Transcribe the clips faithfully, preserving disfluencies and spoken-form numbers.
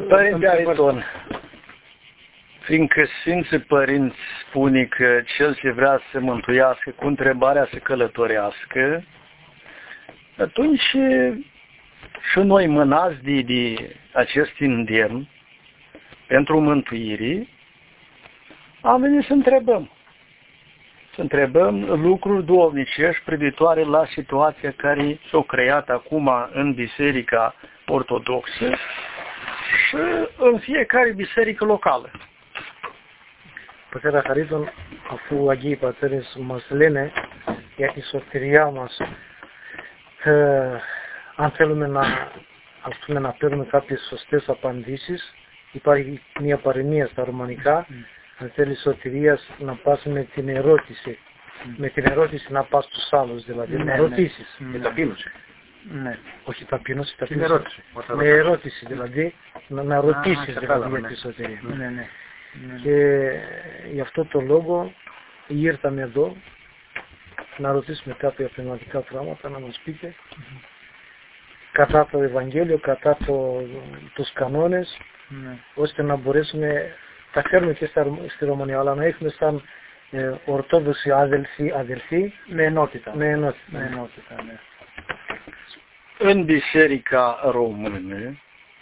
Părinte Ariton, fiindcă Sfinții Părinți spune că cel ce vrea să se mântuiască cu întrebarea să călătorească, atunci și noi mânați de, de acest îndemn pentru mântuire, am venit să întrebăm. Să întrebăm lucruri duhovnicești privitoare la situația care s-a creat acum în Biserica Ortodoxă și în fiecare biserică locală. Πατέρα Χαρίτων, αφού Αγίοι Πατέρες μας λένε για τη σωτηριά μας, ε, αν θέλουμε να, ας πούμε, να παίρνουμε κάποιες σωστές απαντήσεις, υπάρχει μια παροιμία στα ρωμανικά, mm. αν θέλει σωτηρίας να πας με την ερώτηση, mm. με την ερώτηση να πας στους άλλους, δηλαδή ναι, να ρωτήσεις. Με ταπείνωση. Ναι, όχι ταπείνωση, ταπείνωση. Την ερώτηση. Με ερώτηση, δηλαδή να, να ρωτήσεις δηλαδή για τη σωτηρία. Ναι, ναι. Και γι' αυτό το λόγο ήρθαμε εδώ να ρωτήσουμε κάποια πνευματικά πράγματα, να μας πείτε mm-hmm. κατά το Ευαγγέλιο, κατά το, τους κανόνες, mm-hmm. ώστε να μπορέσουμε, τα ξέρουμε και στα, στη Ρωμανία, αλλά να έχουμε σαν ε, Ορθόδοξοι αδελφοί, αδελφοί με ενότητα. Με ενότητα, με ενότητα ναι. În Biserica Română,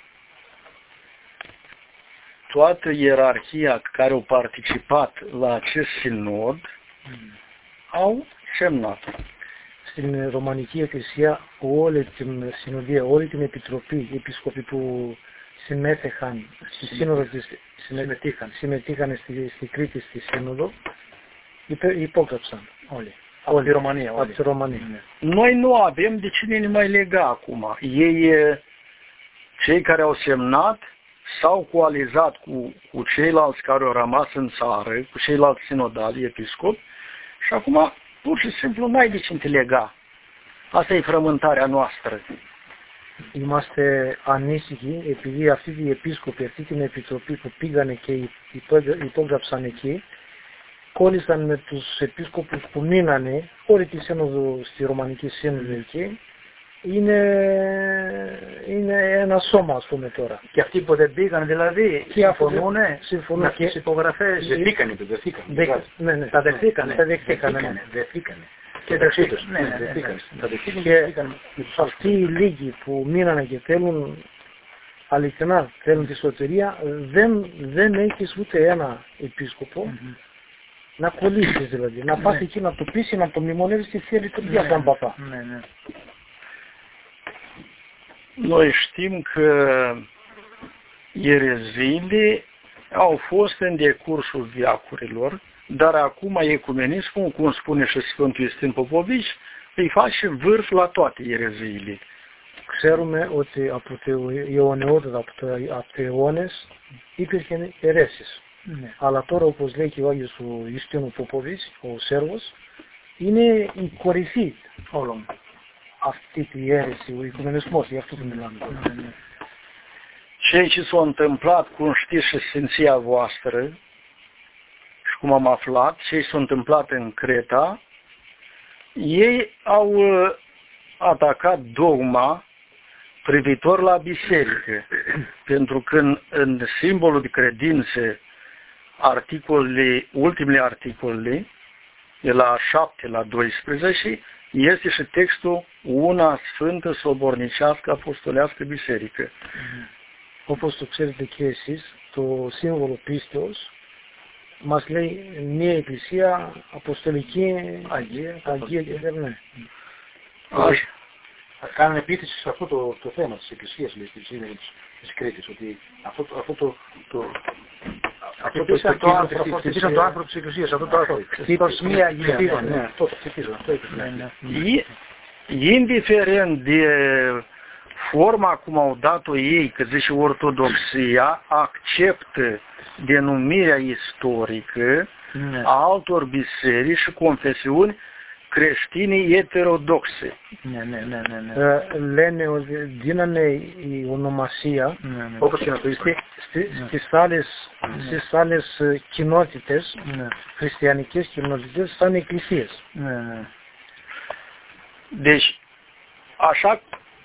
toată ierarhia care a participat la acest sinod mm. au semnat. Στην Ρωμανική Εκκλησία όλη την συνοδεία, όλη την επιτροπή, οι επίσκοποι που συμμέτεχαν στη σύνοδο της, συμμετείχαν, συμμετείχαν στη, στη Κρήτη στη σύνοδο, υπόγραψαν όλοι. Από τη Ρωμανία. Από τη Ρωμανία. Noi nu avem de cine ne mai lega acum. Ei, cei care au semnat, s-au coalizat cu, cu ceilalți care au rămas în țară, cu ceilalți sinodali, episcopi, și acum pur și simplu n-ai de ce te lega. Asta e frământarea noastră. Είμαστε ανήσυχοι επειδή αυτοί οι επίσκοποι, αυτή την επιτροπή που πήγανε και υπόγραψαν εκεί, κόλλησαν με τους επίσκοπους που μείνανε όλη τη σύνοδο στη Ρωμανική Σύνοδο εκεί. Είναι, είναι ένα σώμα, ας πούμε τώρα. Και αυτοί που δεν πήγαν δηλαδή συμφωνούν με τις υπογραφές. Δεχτήκανε, το δεχτήκανε. Ναι, ναι, τα δεχτήκανε. Τα δεχτήκανε. Δεχτήκανε. Και μεταξύ τους. Ναι, ναι, δεχτήκανε. Και αυτοί οι λίγοι που μείνανε και θέλουν, αληθινά θέλουν τη σωτηρία, δεν, δεν έχεις ούτε ένα επίσκοπο να κολλήσεις δηλαδή. Να πας εκεί να το πείσει, να το μνημονεύεις στη Θεία Λειτουργία σαν παπά. Noi știm că ereziile au fost în decursul veacurilor, dar acum ecumenismul, cum spune și Sfântul Iustin Popovici, îi face vârf la toate ereziile. Ξέρουμε ότι από το αιωνιότητα, από το, από το αιώνες, υπήρχαν αιρέσεις. Ναι. Αλλά τώρα, όπως λέει και ο Άγιος ο Ιουστίνου Ποποβίτς, ο Σέρβος, είναι η κορυφή όλων. Αυτή τη αίρεση, ο οικουμενισμός, για αυτό που μιλάμε. Ceea ce s-a întâmplat, cum știți și Sfinția voastră, și cum am aflat, ce s-a întâmplat în Creta, ei au atacat dogma privitor la biserică. Pentru că în, în simbolul de credință, articolele, ultimele articole, de la șapte la doisprezece, este și textul una sfântă, sobornicească, apostolească biserică. Mm-hmm. Όπως το ξέρετε και εσείς, το σύμβολο πίστεως μας λέει μια εκκλησία αποστολική, Αγία, Αγία και Δερνέ. Θα κάνουν επίθεση σε αυτό το, το θέμα της εκκλησίας, λέει, της, της Κρήτης, ότι αυτό, αυτό το... το Αυτό το χτυπήσαν το άνθρωπο της Εκκλησίας, αυτό το άνθρωπο. Χτύπησε μία Αγία. Ναι, αυτό το χτυπήσαν. Indiferent de forma cum au dat-o ei, că zice ortodoxia, acceptă denumirea istorică a altor biserici și confesiuni creștine eterodoxe. Λένε ότι δίνανε η ονομασία στις άλλες κοινότητες, χριστιανικές κοινότητες, σαν εκκλησίες. Deci, așa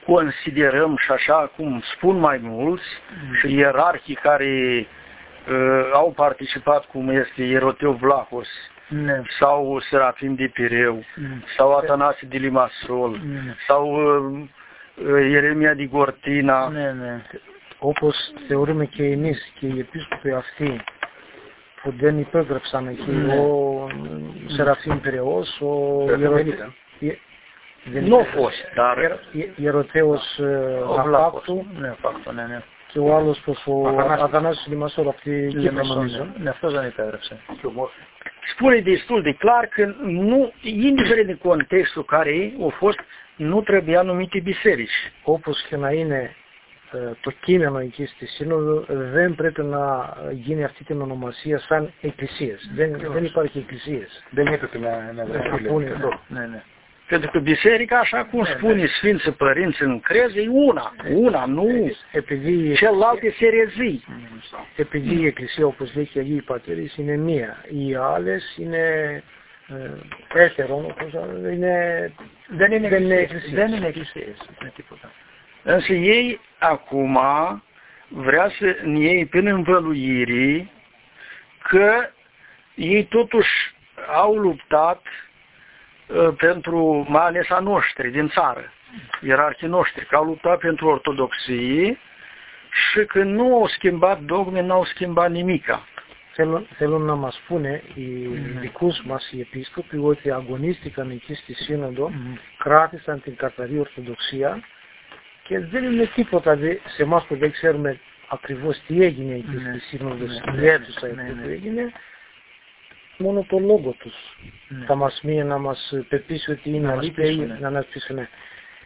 considerăm și așa cum spun mai mulți mm. și ierarhii care uh, au participat, cum este Ieroteu Vlahos mm. sau Serafim de Pireu mm. sau Atanasie de Limassol mm. sau uh, Ieremia de Gortina. Mm. Όπως θεωρούμε και εμείς και οι επίσκοποι αυτοί που δεν υπέγραψαν εκεί, mm. ο Σεραφείμ Πειραιός, ο Ieroteu. Nu a fost, dar Ieroteuos Vlahoptu και ο άλλος πως ο Αθανάσιος Λιμασόλ από τη Κύπρο νομίζω. Ναι, αυτός δεν υπέγραψε. Spune destul de clar că nu, indiferent de contextul care a fost, nu trebuia numite biserici. Όπως και να είναι το κείμενο εκεί στη Σύνοδο, δεν πρέπει να γίνει αυτή την ονομασία σαν εκκλησίες. Δεν, δεν υπάρχει εκκλησίες. Δεν έπρεπε να, να γραφεί αυτό. Ναι, ναι. Pentru că biserica, așa cum spune Sfinții Părinți în crez, e una, una, nu celelalte serezii. Επειδή η Εκκλησία, όπως λέει και οι Αγίοι Πατέρες, είναι μία. Οι άλλες είναι έτερον, είναι, δεν είναι εκκλησίες. Δεν είναι εκκλησίες. Însă ei acum vrea să ne iei până învăluirii că ei totuși au luptat pentru, mai ales a noștri din țară, ierarhii noștri, că au luptat pentru ortodoxie și că nu au schimbat dogme, n-au schimbat nimica. Θέλουν, θέλουν να μας πούνε οι mm. δικούς μας οι επίσκοποι ότι αγωνίστηκαν εκεί στη Σύνοδο, mm. κράτησαν την καθαρή Ορθοδοξία και δεν είναι τίποτα δε, σε εμάς που δεν ξέρουμε ακριβώς τι έγινε εκεί mm. στη Σύνοδο, mm. στην αίθουσα mm. που έγινε, μόνο το λόγο τους mm. θα μας μείνει να μας πεπίσει ότι είναι αλήθεια, να μας πείσουν. Ε,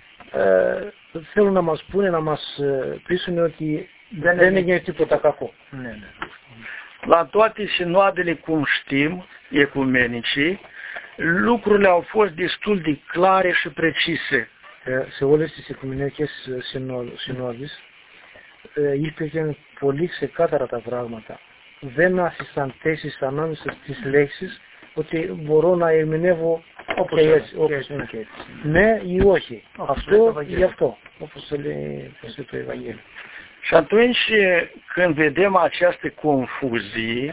θέλουν να μας πούνε, να μας πείσουν ότι δεν, δεν έγινε τίποτα κακό. Mm. La toate sinoadele, cum știm, ecumenicii, lucrurile au fost destul de clare și precise. Σε όλες τις οικουμενικές συνόδες υπήρχαν πολύ ξεκάθαρα τα πράγματα. Δεν άφησαν θέσεις ανάμεσα στις λέξεις ότι μπορώ να ερμηνεύω όπως έτσι, όπως είναι και έτσι. Ναι ή όχι. Αυτό ή αυτό, όπως λέει το Ευαγγέλιο. Și atunci când vedem această confuzie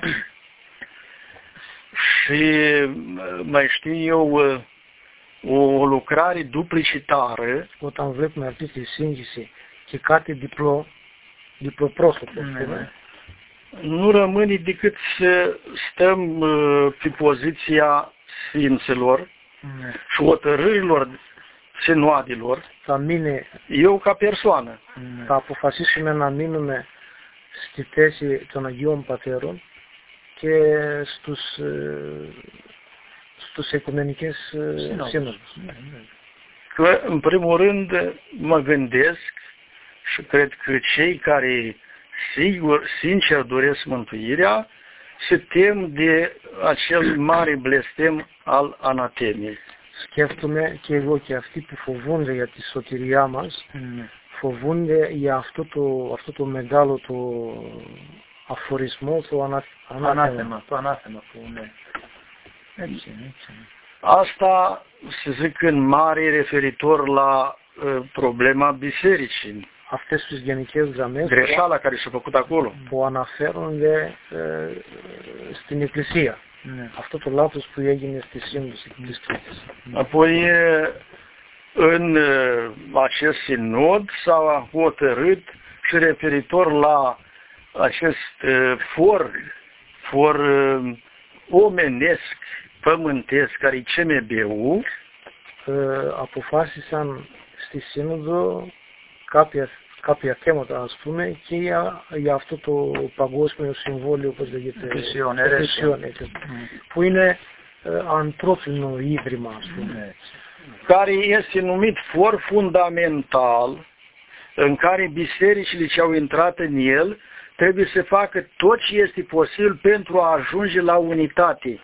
și mai știu eu o lucrare duplicitară, όταν βλέπουμε αυτή τη σύγχυση και κάτι διπλό, διπλοπρόσωπο, nu rămâne decât să stăm pe poziția Sfinților și hotărârilor sinoadilor, eu ca persoană. Θα αποφασίσουμε να μείνουμε στη θέση των Αγίων Πατέρων και στους, στους οικουμενικές σύνοδους. Că, în primul rând, mă gândesc și cred că cei care sigur, sincer doresc mântuirea, se tem de acel mare blestem al anatemei. Σκέφτομαι και εγώ και αυτοί που φοβούνται για τη σωτηριά μας, mm. φοβούνται για αυτό το, αυτό το μεγάλο το αφορισμό, το ανα, ανάθεμα. Το ανάθεμα που είναι. Έτσι, έτσι. Asta se zic în mare referitor la uh, problema bisericii. Αυτές τις γενικές γραμμές greșeala care s-a făcut acolo. Που αναφέρονται ε, στην Εκκλησία. Ναι. Αυτό το λάθος που έγινε στη Σύνοδο της Κρήτης. Apoi, în acest sinod s-a hotărât și referitor la acest for, for omenesc, pământesc, care e C M B-ul, αποφάσισαν στη Σύνοδο κάποια, κάποια θέματα, ας πούμε, και για, για αυτό το παγκόσμιο συμβόλαιο, όπως λέγεται, εκκλησιών, που είναι ε, ανθρώπινο ίδρυμα, ας πούμε. Care este numit for fundamental, în care bisericile ce au intrat în el trebuie să facă tot ce este posibil pentru a ajunge la unitate.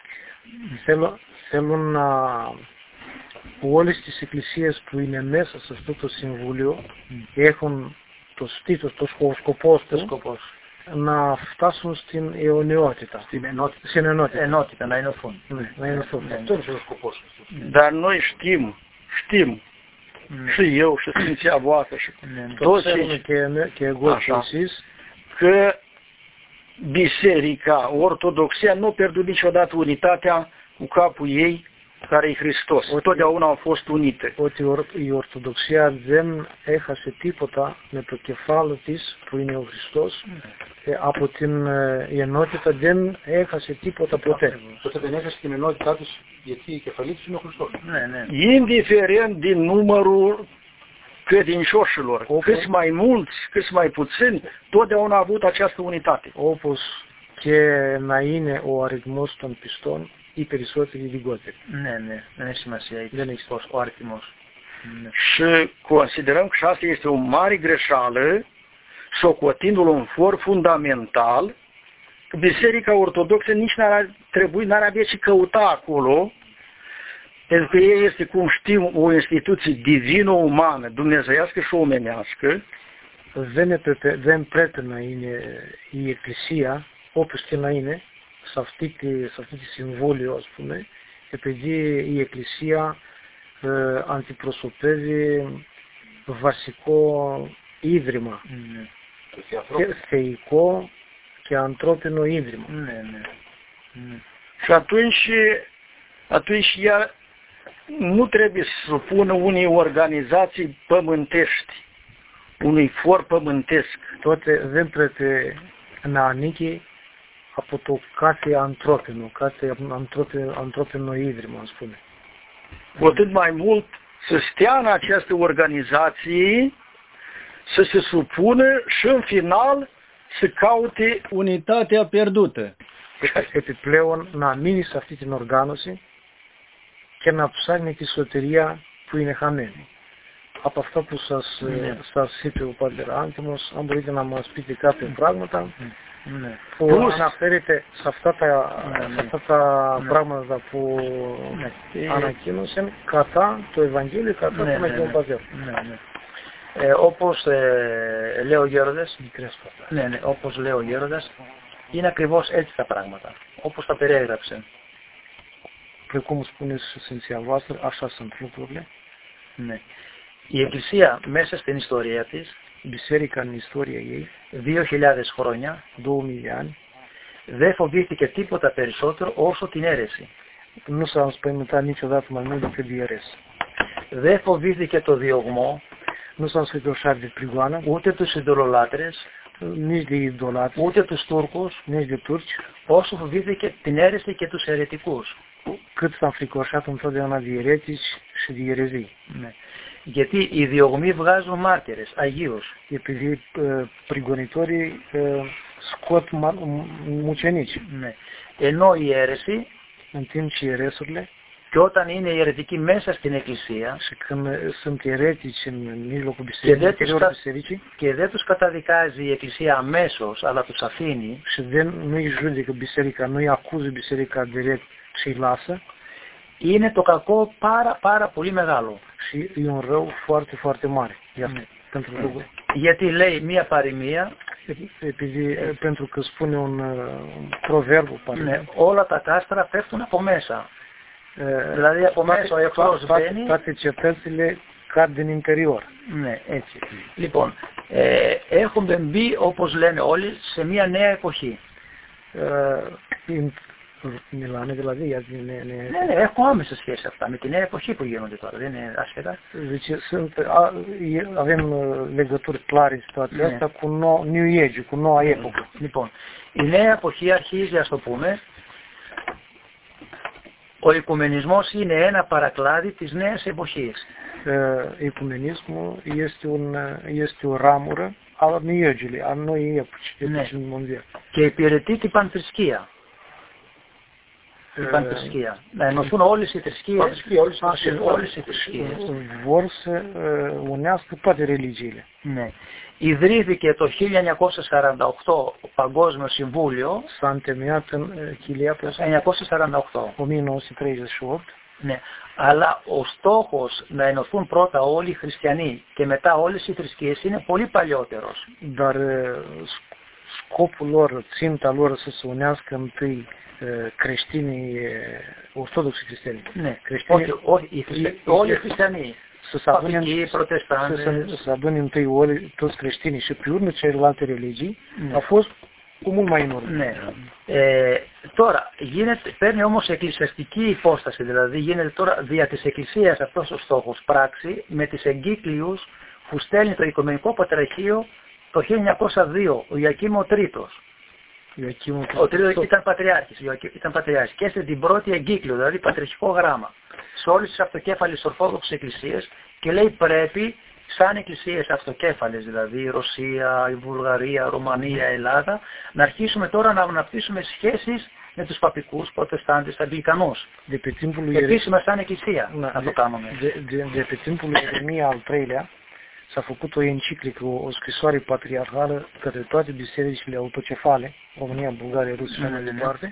Θέλουν να όλες τις εκκλησίες που είναι μέσα σε αυτό το συμβούλιο έχουν το στήθος, το σκοπός τους να φτάσουν στην αιωνιότητα. Στην ενότητα. Στην ενότητα. Ενότητα, να ενωθούν. Ναι, να ενωθούν. Αυτό είναι ο σκοπός. Dar noi știm, știm mm. și eu și Sfinția voastră și mm. toți cei că biserica, ortodoxia nu a pierdut niciodată unitatea cu capul ei, care e Hristos. Totdeauna au fost unite. Ότι η Ορθοδοξία δεν έχασε τίποτα με το κεφάλι της που είναι ο Χριστός. Ε, από την ε, ενότητα δεν έχασε τίποτα ποτέ. Τότε δεν έχασε την ενότητά της γιατί η κεφαλή της είναι ο Χριστός. Ναι, ναι. Indiferent din numărul credincioșilor, câți mai mulți, câți mai puțini, totdeauna a avut această unitate. Όπως και να είναι ο αριθμός των πιστών, οι περισσότεροι οι λιγότεροι. Ναι, ναι, δεν έχει σημασία, δεν έχει τόσο ο αριθμός. Și considerăm că asta este o mare greșeală, socotindu-l un for fundamental, că Biserica Ortodoxă nici n-ar trebui, n-ar avea ce căuta acolo, pentru că ea este, cum știm, o instituție divino-umană, dumnezeiască și omenească. Δεν, έπρεπε, δεν πρέπει να είναι η Εκκλησία, όπως και να είναι, σε αυτή τη, σε αυτή τη συμβόλαιο, ας πούμε, επειδή η Εκκλησία ε, αντιπροσωπεύει βασικό ίδρυμα, mm. και θεϊκό και ανθρώπινο ίδρυμα. Mm. Mm. Și atunci, atunci ea nu trebuie să supună unei organizații pământești, unui for pământesc. Τότε δεν πρέπει να ανήκει από το κάθε ανθρώπινο, κάθε ανθρώπινο, ανθρώπινο ίδρυμα, ας πούμε. Cu atât mai mult să stea în această organizație, să se supună și în final să caute unitatea pierdută. Επιπλέον να μείνει σε αυτή την οργάνωση και να ψάχνει τη σωτηρία που είναι χαμένη. Από αυτό που σας, ναι. σας είπε ο Πάτερ Άντιμος, αν μπορείτε να μας πείτε κάποια πράγματα ναι. που ναι. αναφέρεται σε αυτά τα, ναι. σε αυτά τα ναι. πράγματα που ναι. ανακοίνωσαν κατά το Ευαγγέλιο, κατά ναι, τον Αγίο ναι. Πατέρα. Ναι, ναι. Ε, όπως ε, λέει ο Γέροντας, ναι, ναι, όπως λέει ο Γέροντας, είναι ακριβώς έτσι τα πράγματα, όπως τα περιέγραψε. Precum spuneți Sfinția voastră, așa sunt lucrurile. Ναι. Η Εκκλησία μέσα στην ιστορία της, η Biserica în istoria ei, δύο χιλιάδες χρόνια, două mii ani, δεν φοβήθηκε τίποτα περισσότερο όσο την αίρεση. Nu s-a înspăimântat niciodată mai mult decât de ieresi. Δεν φοβήθηκε το διωγμό, nu s-a înspăimântat de prigoană, ούτε τους ειδωλολάτρες, nici de idolatri, ούτε τους Τούρκους, nici de turci, όσο φοβήθηκε την αίρεση και τους αιρετικούς. Cât s-a înfricoșat întotdeauna de eretici și de erezii. Ναι. Γιατί οι διωγμοί βγάζουν μάρτυρες, αγίους. Επειδή uh, prigонitorii uh, scot mucenici. Ναι. Ενώ η αίρεση, în timp ce eresurile, και όταν είναι οι αιρετικοί μέσα στην Εκκλησία, și când sunt eretici în mijlocul bisericii, και δεν τους καταδικάζει η Εκκλησία αμέσως, αλλά τους αφήνει, și δεν, nu-i judecă biserica, nu-i acuză biserica direct și îi lasă, είναι το κακό πάρα πάρα πολύ μεγάλο. Și e un rău foarte, foarte mare. Iată, pentru lucru. Γιατί λέει μία παροιμία, επειδή, pentru că spune un, un proverb, ναι, όλα τα κάστρα πέφτουν από μέσα. Ε, δηλαδή από μέσα ο εχθρός μπαίνει. Toate cetățile cad din interior. Ναι, έτσι. Λοιπόν, ε, έχουμε μπει, όπως λένε όλοι, σε μία νέα εποχή. Ε, Μιλάνε δηλαδή για την νέα εποχή. Ναι, ναι, έχω άμεσα σχέση αυτά με την νέα εποχή που γίνονται τώρα, δεν είναι άσχετα. Deci sunt, a, avem legături clare în situația asta cu no, New Age, cu noua epocă. Λοιπόν, η νέα εποχή αρχίζει, ας το πούμε, ο οικουμενισμός είναι ένα παρακλάδι της νέας εποχής. Ecumenismul este, un, este o ramură a New Age-ului, a noii epoci, epoci mondiale. Και υπηρετεί την πανθρησκεία. Την πανθρησκεία. Να ενωθούν όλες οι θρησκείες, όλες οι θρησκείες. Vor să unească toate religiile. Ναι. Ιδρύθηκε το χίλια εννιακόσια σαράντα οκτώ Παγκόσμιο Συμβούλιο. S-a întemeiat în χίλια εννιακόσια σαράντα οκτώ. o mie nouă sute treizeci și opt. Ναι. Αλλά ο στόχος να ενωθούν πρώτα όλοι οι χριστιανοί και μετά όλες οι θρησκείες είναι πολύ παλιότερος. Dar scopul lor, ținta lor să se unească întâi creștinii ortodoxi creștini. Ναι. Creștinii, όχι, όχι, όλοι οι χριστιανοί. să se adune, Papicii, protestanți. să, să, să adune întâi ori toți creștinii și pe urmă celelalte religii, Ναι. a fost cu mult mai în urmă. Ναι. Ε, τώρα, γίνεται, παίρνει όμως εκκλησιαστική υπόσταση, δηλαδή γίνεται τώρα δια της Εκκλησίας αυτός ο στόχος πράξη με τις εγκύκλιους που στέλνει το Οικουμενικό Πατριαρχείο το χίλια εννιακόσια δύο, ο Ιακήμ ο Τρίτος. Ιακήμ, Ο Τρίτος ήταν πατριάρχης, ήταν πατριάρχης και στην πρώτη εγκύκλιο, δηλαδή πατριαρχικό γράμμα, σε όλες τις αυτοκέφαλες Ορθόδοξες Εκκλησίες και λέει πρέπει σαν εκκλησίες αυτοκέφαλες, δηλαδή η Ρωσία, η Βουλγαρία, η Ρουμανία, η Ελλάδα, να αρχίσουμε τώρα να αναπτύσσουμε σχέσεις με τους παπικούς, προτεστάντες, αγγλικανούς. Επίσημα σαν εκκλησία να, να το κάνουμε. De, de, de pe timpul lui Ieremia al treilea s-a făcut o enciclică, o, o scrisoare patriarhală către toate bisericile autocefale, România, Bulgaria, Rusia și așa mai departe,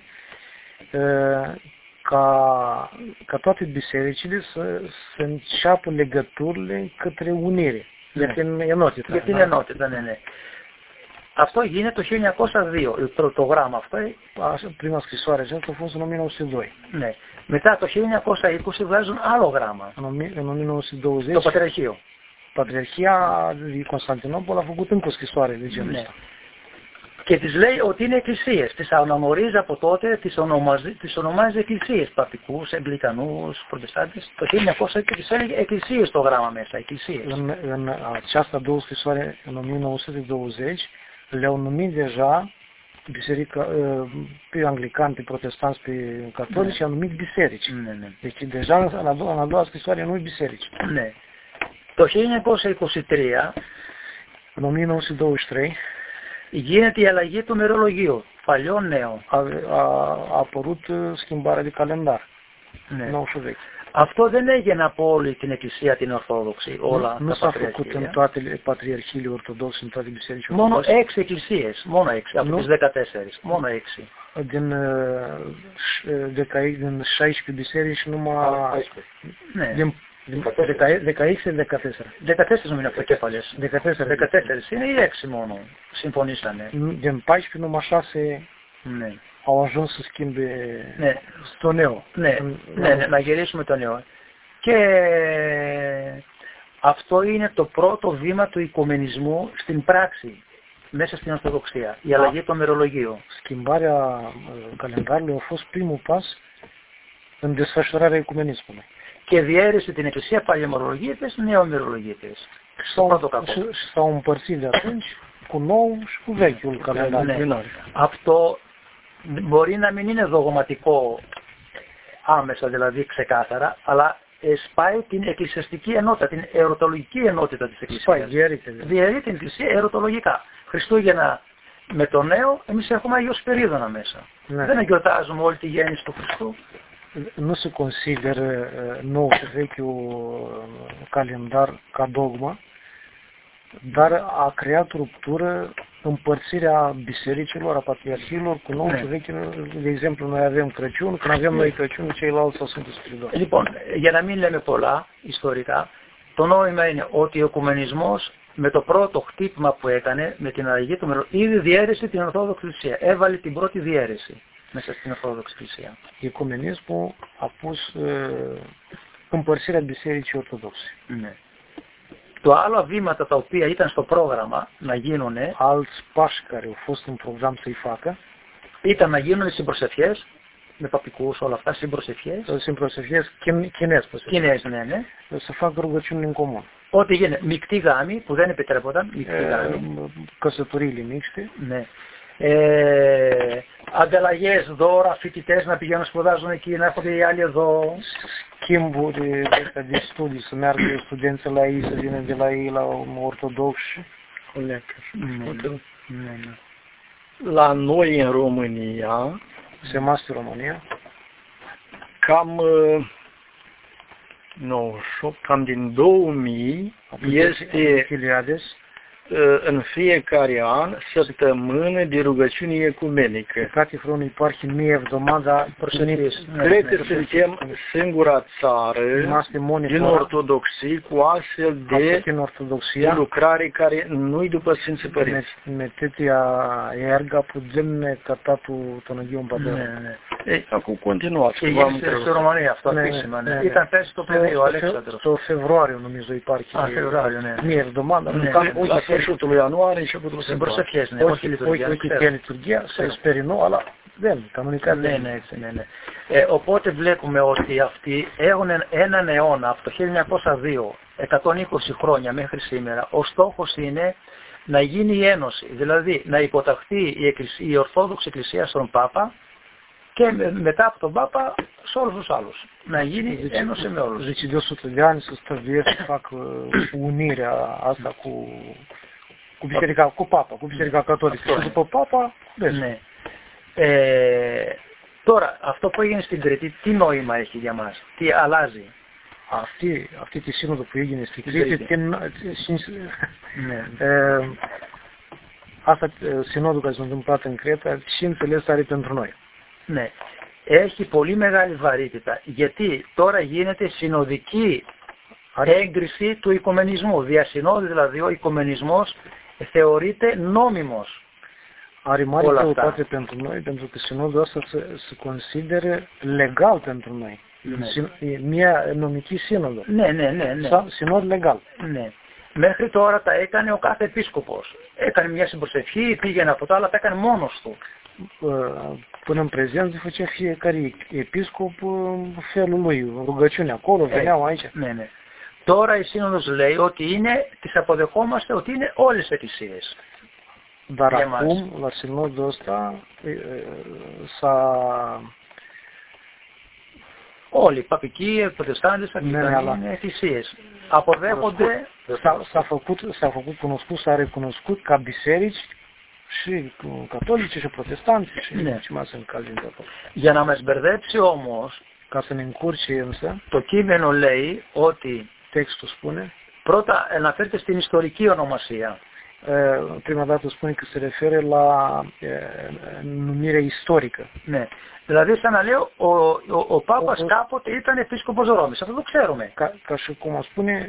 ca, ca toate bisericile să, să înceapă legăturile către unire. Για την ενότητα. Για την ενότητα, ναι, ναι. Αυτό γίνεται το χίλια εννιακόσια δύο, το, το γράμμα αυτό. Prima scrisoare aceasta a fost în o mie nouă sute doi. Ναι. Μετά το χίλια εννιακόσια είκοσι βγάζουν άλλο γράμμα. În o mie nouă sute douăzeci. Το Πατριαρχείο. Πατριαρχία din Constantinopol a făcut încă o scrisoare de genul ăsta. Και τις λέει ότι είναι εκκλησίες. Τις αναγνωρίζει από τότε, τις ονομάζει, τις ονομάζει εκκλησίες. Παπικούς, Αγγλικανούς, Προτεστάντες. Το χίλια εννιακόσια είκοσι τις έλεγε εκκλησίες το γράμμα μέσα, εκκλησίες. În, în această două scrisoare, în o mie nouă sute douăzeci, le-au numit deja biserica, pe anglicani, pe protestanți, pe catolici, i-au numit biserici. Ναι, ναι. Deci deja în a doua, în a doua scrisoare nu-i biserici. Ναι. Το χίλια εννιακόσια είκοσι τρία, în o mie nouă sute douăzeci și trei, γίνεται η αλλαγή του μερολογίου, παλιό νέο. A, a, a apărut schimbarea de calendar, Ναι. nou și vechi. Αυτό δεν έγινε από όλη την Εκκλησία την Ορθόδοξη, όλα Nu τα s-a făcut în πατριαρχία. toate patriarhiile ortodoxe, în toate bisericile Μόνο ortodoxe. έξι εκκλησίες, μόνο έξι, από Nu. τις δεκατέσσερις, μόνο έξι. Din, de ca, din șaisprezece biserici numai... Ναι. Din, din, de ca, de ca X de ca τέσσερα. δεκατέσσερις είναι αυτοκέφαλες. δεκατέσσερα. δεκατέσσερις είναι ή έξι μόνο, συμφωνήσανε. Din paisprezece numai șase Ναι. au ajuns să schimbe Ναι. στο νέο. Ναι, ναι, ναι, να γυρίσουμε το νέο. Και αυτό είναι το πρώτο βήμα του οικουμενισμού στην πράξη, μέσα στην Ορθοδοξία, η αλλαγή των μερολογίων. Schimbarea calendarului a fost primul pas în desfășurarea ecumenismului. Και διαίρεσε την Εκκλησία παλαιομερολογίτες, νεομερολογίτες. Στο πρώτο κακό. Și s-au împărțit de atunci cu nou și cu vechiul calendar. Ναι. Αυτό μπορεί να μην είναι δογματικό άμεσα, δηλαδή ξεκάθαρα, αλλά σπάει την εκκλησιαστική ενότητα, την ερωτολογική ενότητα της Εκκλησίας. Διαιρεί την Εκκλησία ερωτολογικά. Χριστούγεννα με το νέο, εμείς έχουμε Αγίο Σπυρίδωνα μέσα. Ναι. Δεν εγκιοτάζουμε όλη τη γέννηση του Χριστού. Nu se consideră nou și vechiul calendar ca dogma, dar a creat ruptură împărțirea bisericilor, a patriarhiilor cu nou și vechiul. De exemplu, noi avem Crăciun, când avem noi Crăciun, ceilalți au Sfântul Spiridon. Λοιπόν, για να μην λέμε πολλά ιστορικά, το νόημα είναι ότι ο οικουμενισμός με το πρώτο χτύπημα που έκανε, με την αλλαγή του μερολογίου, ήδη διαίρεσε την Ορθόδοξη Εκκλησία. Έβαλε την πρώτη διαίρεση μέσα στην Ορθόδοξη Εκκλησία. Ecumenismul a pus uh, împărțirea bisericii ortodoxe. Ναι. Το άλλο βήματα τα οποία ήταν στο πρόγραμμα να γίνουν, alți pași care au fost în program să-i facă, ήταν να γίνουν συμπροσευχές με παπικούς, όλα αυτά, συμπροσευχές. Συμπροσευχές κοινές, κοινές, ναι, ναι. Să facă rugăciuni în comun. Ό,τι γίνεται, μεικτή γάμη που δεν επιτρέπονταν, μεικτή γάμη. Căsătoriile mixte. Ναι. Ε, ανταλλαγές, δώρα, φοιτητές να πηγαίνουν σπουδάζουν εκεί, να έρχονται οι άλλοι εδώ. Schimburi de studii, să meargă studenții la ei, să vină de la ei la ortodoxi. La noi în România, se master România, cam nouăzeci și opt, cam din două mii, este în fiecare an săptămână de rugăciune ecumenică. Κάθε χρόνο υπάρχει μία εβδομάδα προσευχής. Cred că suntem singura țară din ortodoxie cu astfel de, de lucrare care nu-i după Sfinții Părinți. Με τέτοια έργα που δεν είναι κατά του των Αγίων Πατέρων. Ei, acum continuați. Και γύρισε στη Ρωμανία αυτό επίσημα. Ναι. Ήταν πέρσι στο πεδίο ο Αλέξανδρος. Το Φεβρουάριο νομίζω υπάρχει. Α, Φεβρουάριο, ναι. Μία εβδομάδα. La sfârșitul lui ianuarie începutul Στην προσευχές, ναι. Όχι λειτουργία. Όχι και λειτουργία, σε εσπερινό, αλλά δεν, κανονικά ναι, ναι, έτσι, ναι, ναι. Ε, οπότε βλέπουμε ότι αυτοί έχουν έναν αιώνα, από το χίλια εννιακόσια δύο, εκατόν είκοσι χρόνια μέχρι σήμερα, ο στόχος είναι να γίνει η ένωση, δηλαδή να υποταχθεί η, εκκλησία, η Ορθόδοξη Εκκλησία στον Πάπα και με, μετά από τον Πάπα σε όλους τους άλλους. Να γίνει ένωση με όλους. Deci deosul tăiani să stăviesc să fac unirea asta cu, cu biserica, cu Papa, cu biserica catolică. Și după Papa, vezi. Ναι. Ε, τώρα, αυτό που έγινε στην Κρήτη, τι νόημα έχει για μας, τι αλλάζει? Αυτή, αυτή τη σύνοδο που έγινε στην Κρήτη, την, ναι. ε, asta συνόδου care s-a întâmplat în Creta, ce înțeles are pentru noi? Ναι. Έχει πολύ μεγάλη βαρύτητα, γιατί τώρα γίνεται συνοδική έγκριση του οικουμενισμού. Διασυνόδου δηλαδή ο οικουμενισμός θεωρείται νόμιμος. Are mare greutate pentru noi, pentru că sinodul ăsta se, se consideră legal pentru noi. Ναι. E μια νομική σύνοδο. Ναι, ναι, ναι, ναι. Συνόδου legal. Ναι. Μέχρι τώρα τα έκανε ο κάθε επίσκοπος. Έκανε μια συμπροσευχή, πήγαινε από τα άλλα, τα έκανε μόνος του. Până în prezent făcea fiecare episcop felul lui, rugăciune acolo, veneau aici. Ναι, ναι. Τώρα η σύνοδος λέει ότι είναι, τις αποδεχόμαστε ότι είναι όλες οι εκκλησίες. Dar acum, la sinodul ăsta, s-a... Όλοι, οι παπικοί, οι προτεστάντες, οι αγγλικανοί, εκκλησίες. Αποδέχονται... S-a făcut, s-a făcut cunoscut, s-a recunoscut ca biserici și catolici și protestanți și ναι. ce mai sunt calzi de acolo. Για να μας μπερδέψει όμως, ca să ne încurce însă, το κείμενο λέει ότι textul spune, πρώτα αναφέρεται στην ιστορική ονομασία. Prima dată spune că se referă la numirea istorică. Ναι. Δηλαδή σαν να λέω ο, ο, ο Πάπας ο, κάποτε ήταν επίσκοπος Ρώμης. Αυτό το ξέρουμε. Ca, ca și cum spune,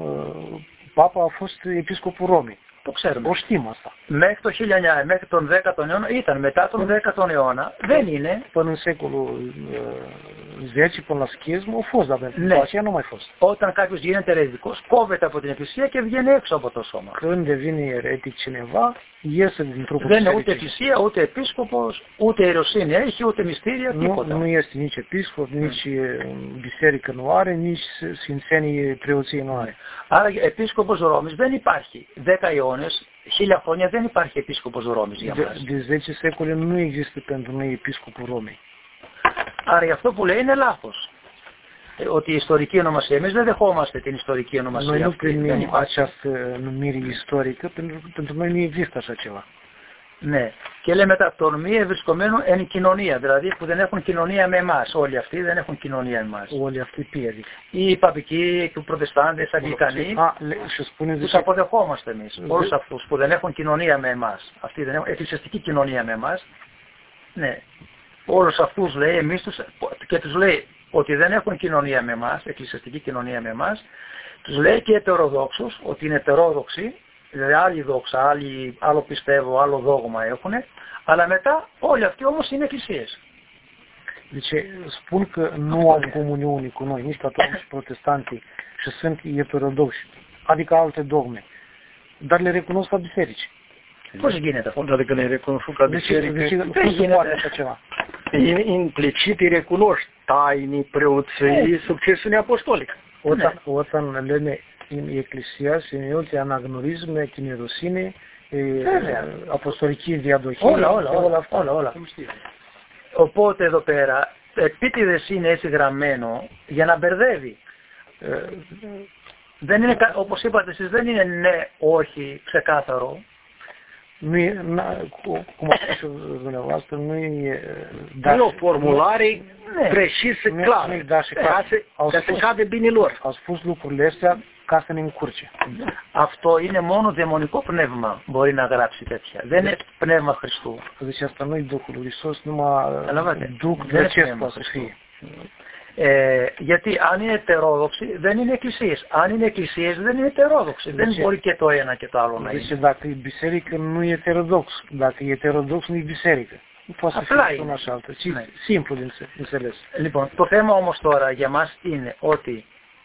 Papa a fost episcopul Romei. Το ξέρουμε. O știm asta. Μέχρι το χίλια εννιακόσια, μέχρι τον δέκατο αιώνα, ήταν μετά τον δέκατο αιώνα, δεν είναι. Până în secolul zece, până la schismă, a fost, dar ναι. după aceea nu mai fost. Όταν κάποιος γίνεται ερετικός, κόβεται από την εκκλησία και βγαίνει έξω από το σώμα. Când devine eretic cineva, iese din trupul δεν είναι ούτε εκκλησία, ούτε επίσκοπος, ούτε ιεροσύνη έχει, ούτε μυστήρια, τίποτα. Nu este nici episcop, nici biserică nu are, nici sfințenii preoții nu are. Άρα επίσκοπος Ρώμης δεν υπάρχει. δέκα αιώνες, χίλια χρόνια δεν υπάρχει επίσκοπος Ρώμης για μας. De zece secole nu există pentru noi episcopul Romei. Άρα γι' αυτό που λέει είναι λάθος. Ότι η ιστορική ονομασία, εμείς δεν δεχόμαστε την ιστορική ονομασία. Noi nu primim această numire istorică, pentru că pentru noi nu există așa ceva. Ναι. Και λέμε ταυτονομία ευρισκομένων εν κοινωνία, δηλαδή που δεν έχουν κοινωνία με εμάς. Όλοι αυτοί δεν έχουν κοινωνία με εμάς. Όλοι αυτοί pieri. Οι παπικοί, οι προτεστάντες, οι αγγλικανοί, τους αποδεχόμαστε εμείς. Όλους αυτούς που δεν έχουν κοινωνία με εμάς. Αυτοί δεν έχουν εκκλησιαστική κοινωνία με εμάς. Ναι. Όλους αυτούς λέει εμείς τους, και τους λέει ότι δεν έχουν κοινωνία με εμάς, εκκλησιαστική κοινωνία με εμάς. Τους λέει και ετεροδόξους, ότι είναι ετερόδοξοι. Δηλαδή άλλη δόξα, άλλη, άλλο πιστεύω, άλλο δόγμα έχουν, αλλά μετά όλοι αυτοί όμως είναι εκκλησίες. Deci spun că nu au comuniune cu noi, nici catolici, protestanții și sunt eterodoxi, adică alte dogme, dar le recunosc ca biserici. Πώς γίνεται αυτό? Adică le recunosc ca biserică. Deci cum se poate așa ceva? Implicit îi recunoști tainii preoției succesiunii apostolică. Όταν, όταν λέμε η Εκκλησία σημαίνει ότι αναγνωρίζουμε την ιεροσύνη, αποστολική διαδοχή, όλα, όλα, όλα, όλα, όλα, όλα. Οπότε εδώ πέρα, επίτηδες είναι έτσι γραμμένο για να μπερδεύει. Ε, δεν είναι, όπως είπατε εσείς, δεν είναι ναι, όχι, ξεκάθαρο. Nu e, cum a spus dumneavoastră, nu e... Nu e o formulare precisă, clară, ca să se cade bine lor. Au spus lucrurile astea ca să ne încurce. Αυτό είναι μόνο δαιμονικό πνεύμα μπορεί να γράψει τέτοια. Δεν είναι πνεύμα Χριστού. Deci asta nu e Duhul lui Hristos, numai Duh Dumnezeu poate să fie. Ε, γιατί αν είναι ετερόδοξοι δεν είναι εκκλησίες. Αν είναι εκκλησίες δεν είναι ετερόδοξοι. Δεν μπορεί και το ένα και το άλλο να είναι. Deci dacă e biserică nu e eterodox. Dacă e eterodox nu e biserică. Nu poate să fie una și altă. Și simplu de înțeles. Λοιπόν, το θέμα όμως τώρα για μας είναι ότι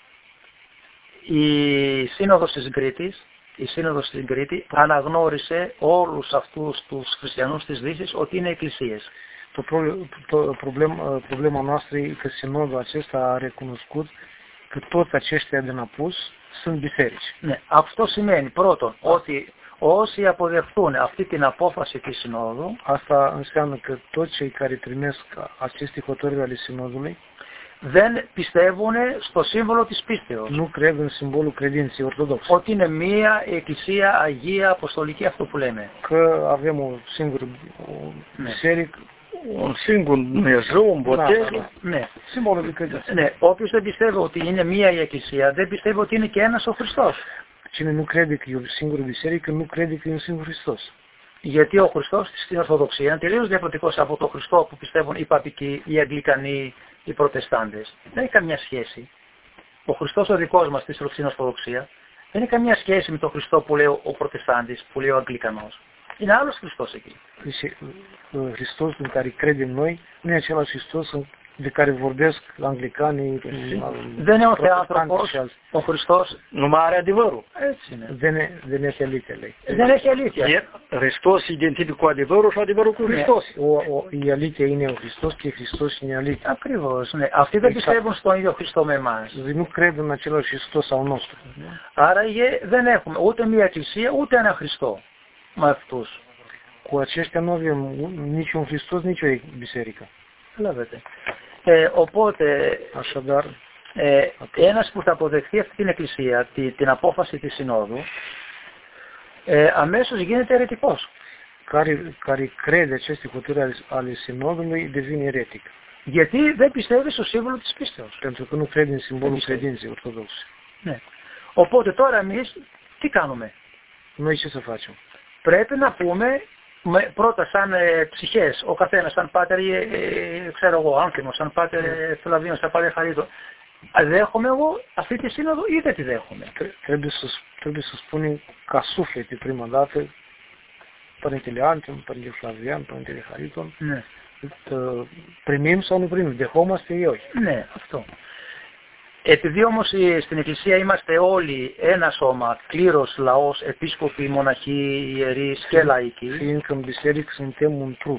η Σύνοδος της Κρήτης, η Σύνοδος της Κρήτης αναγνώρισε όλους αυτούς τους χριστιανούς της Δύσης ότι είναι εκκλησίες. Το problem, problema noastră e că sinodul acesta a recunoscut că toți aceștia din apus sunt biserici. Ναι, αυτό σημαίνει πρώτον ότι όσοι αποδεχτούν αυτή την απόφαση της Συνόδου, asta înseamnă că toți cei care primesc aceste hotărâri ale sinodului δεν πιστεύουν στο σύμβολο της πίστεως. Nu cred în simbolul credinței ortodoxe. Ότι είναι μία εκκλησία αγία αποστολική, αυτό που λέμε. Că avem o singură biserică, un singur Dumnezeu, un botez. Ναι. Simbolul de credință. Ναι. Όποιος δεν πιστεύει ότι είναι μία η εκκλησία, δεν πιστεύει ότι είναι και ένας ο Χριστός. Cine nu crede că e o singură biserică, nu crede că e un singur Hristos. Γιατί ο Χριστός στην Ορθοδοξία είναι τελείως διαφορετικός από τον Χριστό που πιστεύουν οι παπικοί, οι Αγγλικανοί, οι Προτεστάντες. Δεν έχει καμιά σχέση. Ο Χριστός ο δικός μας στην Ορθοδοξία δεν έχει καμιά σχέση με τον Χριστό που λέει ο Προτεστάντης, που λέει ο Αγγλικανός. Είναι άλλος Χριστός εκεί. Deci, Hristos în care credem noi nu e același Hristos de care vorbesc anglicanii, δεν είναι ο Θεάνθρωπος, ο Χριστός. Numai are adevărul. Έτσι είναι. Δεν, δεν έχει αλήθεια, λέει. Δεν έχει αλήθεια. Hristos identifică cu adevărul și adevărul cu Hristos. Ο, ο, η αλήθεια είναι ο Χριστός και Χριστός είναι η αλήθεια. Ακριβώς, ναι. Αυτοί δεν πιστεύουν στον ίδιο Χριστό με εμάς. Δηλαδή nu cred în același Hristos al nostru. Άρα δεν έχουμε ούτε μία εκκλησία ούτε ένα Χριστό με αυτούς. Cu aceștia nu avem niciun Hristos, nici o biserică. Βλέπετε. Ε, οπότε, Așadar, ε, ένας που θα αποδεχθεί αυτή την εκκλησία, τη, την απόφαση της Συνόδου, ε, αμέσως γίνεται αιρετικός. Care, care crede aceste hotărâri ale sinodului devine eretic. Γιατί δεν πιστεύει στο σύμβολο της πίστεως. Pentru că nu crede în simbolul credinței ortodoxe. Ναι. Οπότε τώρα εμείς τι κάνουμε? Noi ce să facem? Πρέπει να πούμε με, πρώτα σαν ε, ψυχές, ο καθένας, σαν πάτερ, ε, ε, ξέρω εγώ, Άνθιμος, σαν πάτερ ε, Φλαβίνος, σαν πάτερ Χαρίτο. Δέχομαι εγώ αυτή τη σύνοδο ή δεν τη δέχομαι? Trebuie să, trebuie să spunem ca suflete prima dată, Părintele Antim, Părintele Flavian, Părintele Hariton, ναι. Primim sau nu primim, δεχόμαστε ή όχι. Ναι, αυτό. Επειδή όμως στην Εκκλησία είμαστε όλοι ένα σώμα, κλήρος, λαός, επίσκοποι, μοναχοί, ιερείς και λαϊκοί. Fiindcă în biserică suntem un trup.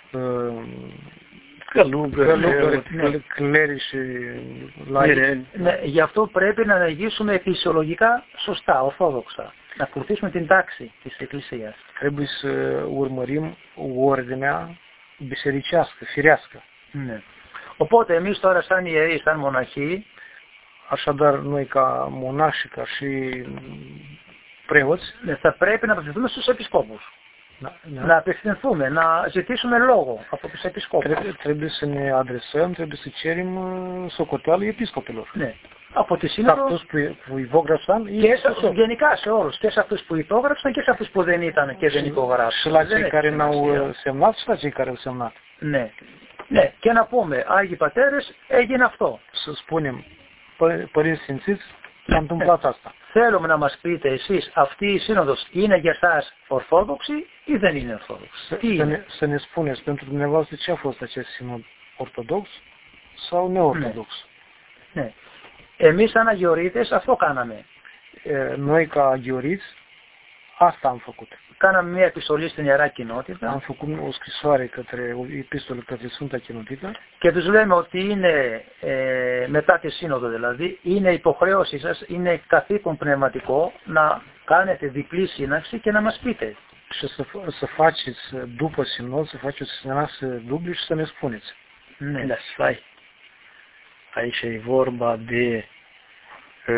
Călugări, clerici și laici. Ναι, γι' αυτό πρέπει να ενεργήσουμε φυσιολογικά σωστά, ορθόδοξα. Να ακολουθήσουμε την τάξη της Εκκλησίας. Trebuie să urmărim ordinea bisericească, firească. Ναι. Οπότε εμείς τώρα σαν ιερείς, σαν μοναχοί, Așadar, noi ca monași și ca și preoți, θα πρέπει να απευθυνθούμε στους επισκόπους. να, να απευθυνθούμε, να ζητήσουμε λόγο από τους επισκόπους. Trebuie, trebuie să ne adresăm, trebuie să cerem socoteală episcopilor. Ναι. Από τη Σύνοδο αυτούς που, που υπόγραψαν και σε, γενικά σε όλους, και σε αυτούς που υπόγραψαν και σε αυτούς που δεν ήταν και δεν υπογράψαν. Și la cei care n-au semnat și la cei care au semnat. Ναι. Ναι. Και να πούμε, Άγιοι Πατέρες, έγινε αυτό. Să spunem, părinți sfințiți, s-a întâmplat asta. Θέλουμε να μας πείτε εσείς, αυτή η σύνοδος είναι για σας ορθόδοξη ή δεν είναι ορθόδοξη? Să, să, ne, să ne spuneți pentru dumneavoastră ce a fost acest sinod, ortodox sau neortodox? Ναι. Ναι. Εμείς σαν αγιορείτες αυτό κάναμε. Ε, noi ca αγιορείți asta am făcut. Κάναμε μια επιστολή στην Ιερά Κοινότητα. Am făcut o scrisoare către, o επιστολă către Sfânta Κοινότητα. Και τους λέμε ότι είναι, ε, μετά τη σύνοδο δηλαδή, είναι υποχρέωσή σας, είναι καθήκον πνευματικό να κάνετε διπλή σύναξη και να μας πείτε. Și să, să faceți după sinod, să faceți sinaxă dubli și să ne spuneți. Ναι. Da, stai. Aici e vorba de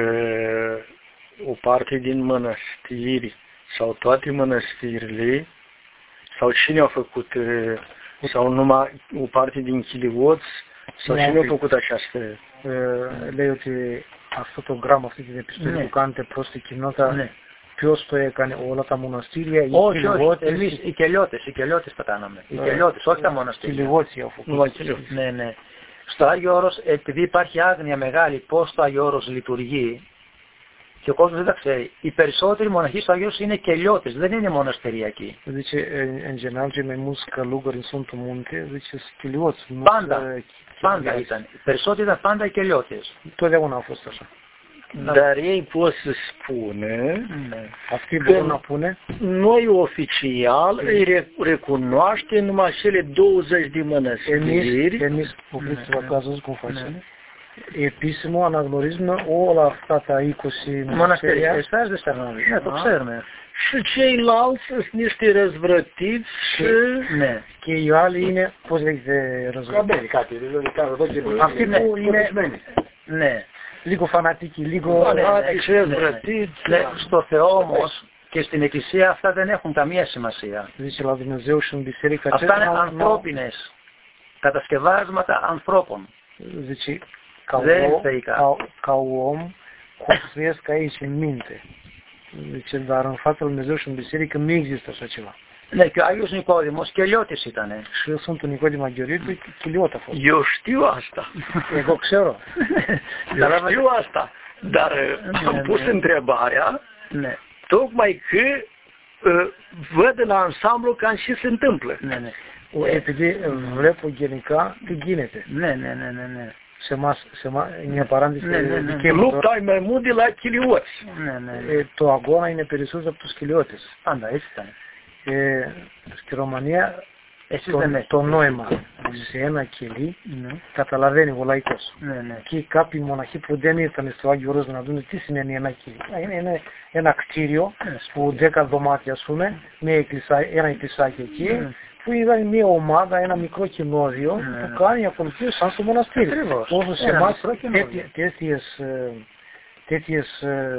uh, o parte din mănăstiri sau toate mănăstirile Sau cine a făcut, sau numai o parte din Chilioți, sau cine a făcut această... Λέει ότι αυτό το γράμμα, αυτή την επιστολή που κάνετε προς την κοινότητα, ποιος το έκανε, όλα τα μοναστήρια, οι Κιλιώτες? Εμείς οι Κελιώτες, οι Κελιώτες τα κάναμε. Οι Κελιώτες, όχι τα μοναστήρια. Κιλιώτες οι αφού. Ναι, ναι. Στο Άγιο Όρος, επειδή υπάρχει άγνοια μεγάλη πώς το Άγιο Όρος λειτουργεί, και ο κόσμος δεν τα ξέρει. Οι περισσότεροι μοναχοί στο Άγιο Όρος είναι Κελιώτες, δεν είναι μοναστεριακοί. Zice, în general, cei mai mulți călugări în Sfântul Munte, zice, Chilioți. Πάντα, πάντα ήταν. Οι περισσότεροι ήταν πάντα οι Κελιώτες. Totdeauna a fost așa. Dar ei pot să spună Αυτή μπορούν να πούνε, noi oficial îi recunoaște numai cele douăzeci de mănăstiri. Εμείς που βρίσκουμε ați văzut cum facem. Επίσημο αναγνωρίζουμε όλα αυτά τα είκοσι μοναστήρια. Εσάς δεν σταγνωρίζετε. Ναι, το ξέρουμε. Și ceilalți sunt niște răzvrătiți și... Ναι. Και οι άλλοι είναι, πώς λέγεται, răzvrătiți. Αυτοί που είναι... Ναι. Λίγο φανατικοί, λίγο... Ναι. Στο Θεό όμως και στην Εκκλησία αυτά δεν έχουν καμία σημασία. Αυτά είναι ανθρώπινες κατασκευάσματα ανθρώπων. Zice, δεν θεϊκά. Ca om, construiesc aici în minte. Zice, dar în fața lui Dumnezeu și în biserică nu există așa ceva. Ναι, και ο Άγιος Νικόδημος Κελιώτης ήτανε. Și Sfântul Nicodem Aghioritul Chiliot a fost. Eu știu asta. Εγώ ξέρω. Eu știu asta. Dar am pus întrebarea tocmai că văd în ansamblu cam și se întâmplă. Επειδή βλέπω γενικά τι γίνεται. Ναι, ναι, ναι, ναι, ναι. Σε εμάς, σε εμάς, μια παράντηση. Lupta e mai mult de la Chilioți. Το αγώνα είναι περισσότερο από τους Κιλιώτες. Πάντα έτσι ήταν. Και στη Ρωμανία το, το νόημα σε ένα κελί καταλαβαίνει ο λαϊκός. Και κάποιοι μοναχοί που δεν ήρθαν στο Άγιο Όρος να δουν τι σημαίνει ένα κελί. Είναι ένα, ένα κτίριο που δέκα δωμάτια ας πούμε, με ένα εκκλησάκι εκεί, που είδαν μια ομάδα, ένα μικρό κοινόδιο που κάνει ακολουθίες σαν στο μοναστήρι. Όσο σε εμάς τέτοιες, τέτοιες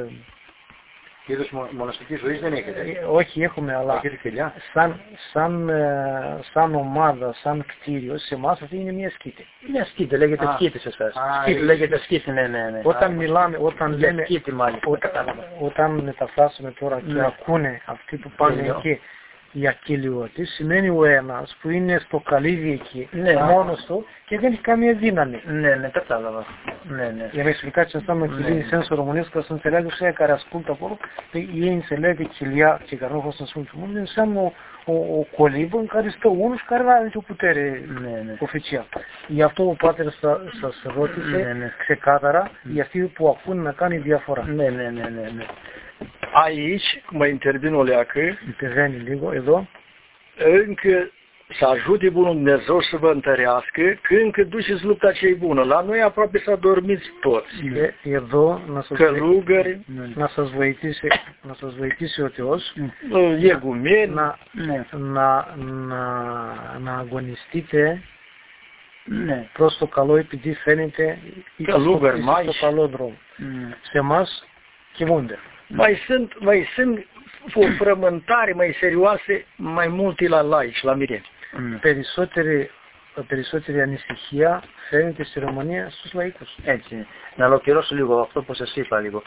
είδους μοναστικής ζωής δεν έχετε. Όχι, έχουμε, αλλά σαν, σαν, σαν ομάδα, σαν κτίριο, σε εμάς αυτή είναι μια σκήτη. Μια σκήτη, λέγεται σκήτη σε εσάς. Σκήτη, λέγεται σκήτη, ναι, ναι, ναι. Όταν μιλάμε, όταν λέμε, σκήτη, μάλιστα, όταν, όταν μεταφράσουμε τώρα και ακούνε αυτοί που πάνε εκεί, οι ακυλιώτες, σημαίνει ο ένας που είναι στο καλύδι εκεί, ναι, μόνος του και δεν έχει καμία δύναμη. Ναι, ναι, κατάλαβα. Ναι, ναι. Για να explicați ce înseamnă chilii în sensul românesc, ca să înțeleagă cei care ascultă acolo, ei înțeleg că chilia, cei care nu au fost în Sfântul Munte, înseamnă o, o, o colibă în care stă unul și care nu are nicio putere ναι, ναι. oficial. Γι' αυτό ο Πάτερ σας ρώτησε ναι, ναι. ξεκάθαρα για αυτοί που ακούν να κάνει διαφορά. Ναι, ναι, ναι, ναι, ναι. Aici, mă intervin o leacă, interveni λίγο, εδώ, încă să ajute Bunul Dumnezeu să vă întărească, că încă duceți lupta cea bună. La noi aproape s-a dormit toți. Εδώ, călugări, να σας βοηθήσει, να σας βοηθήσει ο Θεός, egumeni, να, να, να, να αγωνιστείτε ναι. προς το καλό, επειδή φαίνεται călugări mai στο καλό δρόμο. Σε εμάς κοιμούνται. Mai sunt, mai sunt o frământare mai serioase, mai multe la laici, la mireni. Mm. Περισσότερη, περισσότερη ανησυχία φαίνεται στη Ρωμανία στους λαϊκούς. Έτσι. Να ολοκληρώσω λίγο αυτό που σας είπα λίγο.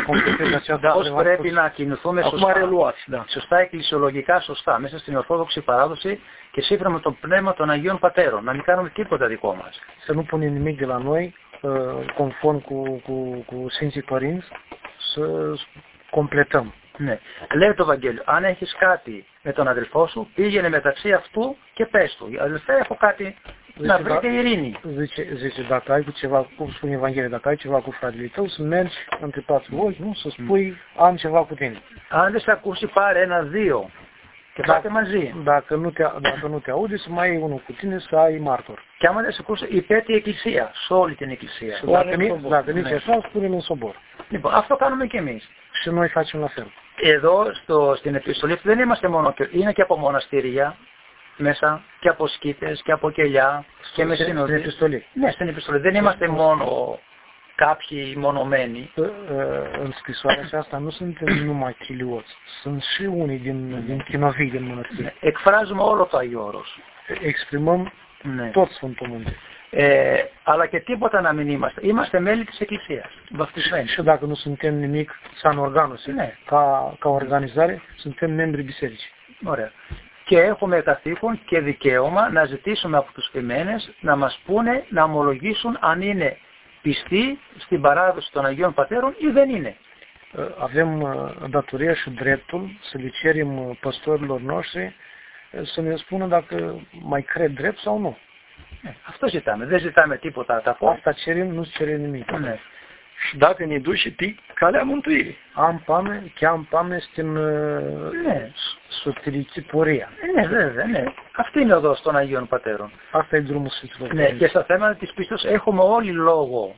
Πώς πρέπει να κινηθούμε σωστά, σωστά εκκλησιολογικά σωστά, μέσα στην Ορθόδοξη παράδοση και σύμφωνα με το πνεύμα των Αγίων Πατέρων. Να μην κάνουμε τίποτα δικό μας. Să nu punem nimic de la noi, conform cu, cu, cu Sfinții Părinți, să completăm. Ναι. Λέει το Ευαγγέλιο, αν έχεις κάτι με τον αδελφό σου, πήγαινε μεταξύ αυτού και πες του. Αδελφέ, έχω κάτι να βρείτε ειρήνη. Zice, zice, dacă ai cu ceva, cum spune Evanghelia, dacă ai ceva cu fratele tău, să mergi între patru ochi, nu, să spui, am ceva cu tine. Αν δεν σε ακούσει, πάρε ένα-δύο και πάτε μαζί. Dacă nu te, dacă nu te aude, să mai ai unul cu tine, să ai martor. Και άμα δεν σε ακούσει, υπέτει η Εκκλησία, σε όλη την Εκκλησία. Dacă nici așa, spune-mi în sobor. Λοιπόν, αυτό κάνουμε και εμείς. Și noi facem la fel. Εδώ στο, στην επιστολή δεν είμαστε μόνο, είναι και από μοναστήρια μέσα και από σκήτες και από κελιά και με συνοδοί. Στην επιστολή. Ναι, στην επιστολή. Δεν είμαστε μόνο κάποιοι μονομένοι. În scrisoarea aceasta nu suntem numai chilioți, sunt și unii din, din chinovii din mănăstire. Εκφράζουμε όλο το Αγίο Όρος. Exprimăm Ναι. tot Sfântul Munte. Ε, αλλά και τίποτα να μην είμαστε. Είμαστε μέλη της Εκκλησίας, βαφτισμένοι. Și dacă nu suntem nimic, σαν οργάνωση, Ναι. ca, ca organizare, suntem membri bisericii. Ωραία. Και έχουμε καθήκον και δικαίωμα να ζητήσουμε από τους ποιμένες να μας πούνε, να ομολογήσουν αν είναι πιστοί στην παράδοση των Αγίων Πατέρων ή δεν είναι. Avem datoria și dreptul să le cerem păstorilor noștri să ne spună dacă mai cred drept sau nu. Αυτό ζητάμε. Δεν ζητάμε τίποτα κακό. Asta cerem, nu cerem nimic. Ναι. Și dacă ne duci și ti, calea mântuirii. Am pame, chiam pame στην Ναι. σωτηρική πορεία. Ναι, βέβαια, ναι. Αυτή είναι η οδός των Αγίων Πατέρων. Asta e drumul Sfântilor Ναι, και στα θέματα της πίστης έχουμε όλοι λόγο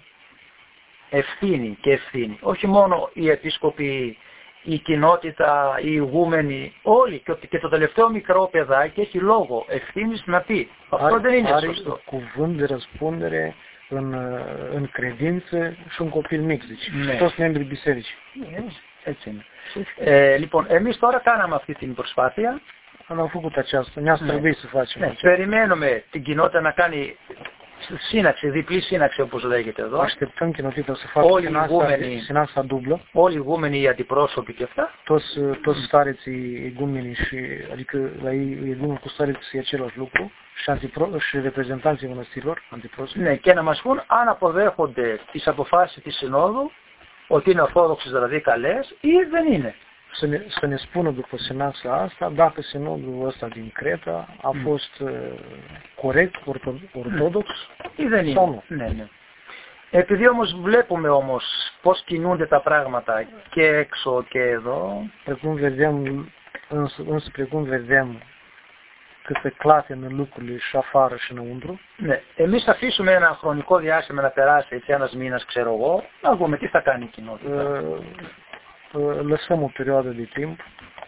ευθύνη και ευθύνη. Όχι μόνο οι επίσκοποι, η κοινότητα, οι ηγούμενοι, όλοι. Και το τελευταίο μικρό παιδάκι έχει λόγο ευθύνης να πει. Αυτό δεν είναι σωστό. Cuvânt de răspundere în, în credință și un copil mic, deci Ναι. toți membrii bisericii. Έτσι είναι. Ε, λοιπόν, εμείς τώρα κάναμε αυτή την προσπάθεια. Am făcut aceasta, ne-a trebuit să facem. Ναι, περιμένουμε την κοινότητα να κάνει σύναξη, διπλή σύναξη όπως λέγεται εδώ. Așteptăm κοινοτita să facă Όλοι οι sinasa, ηγούμενοι, sinasa dublă, όλοι οι ηγούμενοι, οι αντιπρόσωποι και αυτά. toți, toți stareții igumenii și, adică la ei igumenii cu stareții e același lucru și, antipro, și reprezentanții mănăstirilor, antiprosopi. Ναι, και να μας πούν αν αποδέχονται τις αποφάσεις της Συνόδου, ότι είναι ορθόδοξες δηλαδή καλές ή δεν είναι. Să ne, să ne spună după sinasa asta dacă sinodul ăsta din Creta a fost uh, corect, orto, ortodox ή δεν είναι. sau nu. Ναι, ναι. Επειδή όμως βλέπουμε όμως πώς κινούνται τα πράγματα και έξω και εδώ, Precum vedem, însă, înspre cum vedem cât se clatină lucrurile și afară și înăuntru, ναι, εμείς θα αφήσουμε ένα χρονικό διάστημα να περάσει έτσι ένας μήνας ξέρω εγώ, να δούμε τι θα κάνει η κοινότητα. uh, uh, lăsăm o perioadă de timp,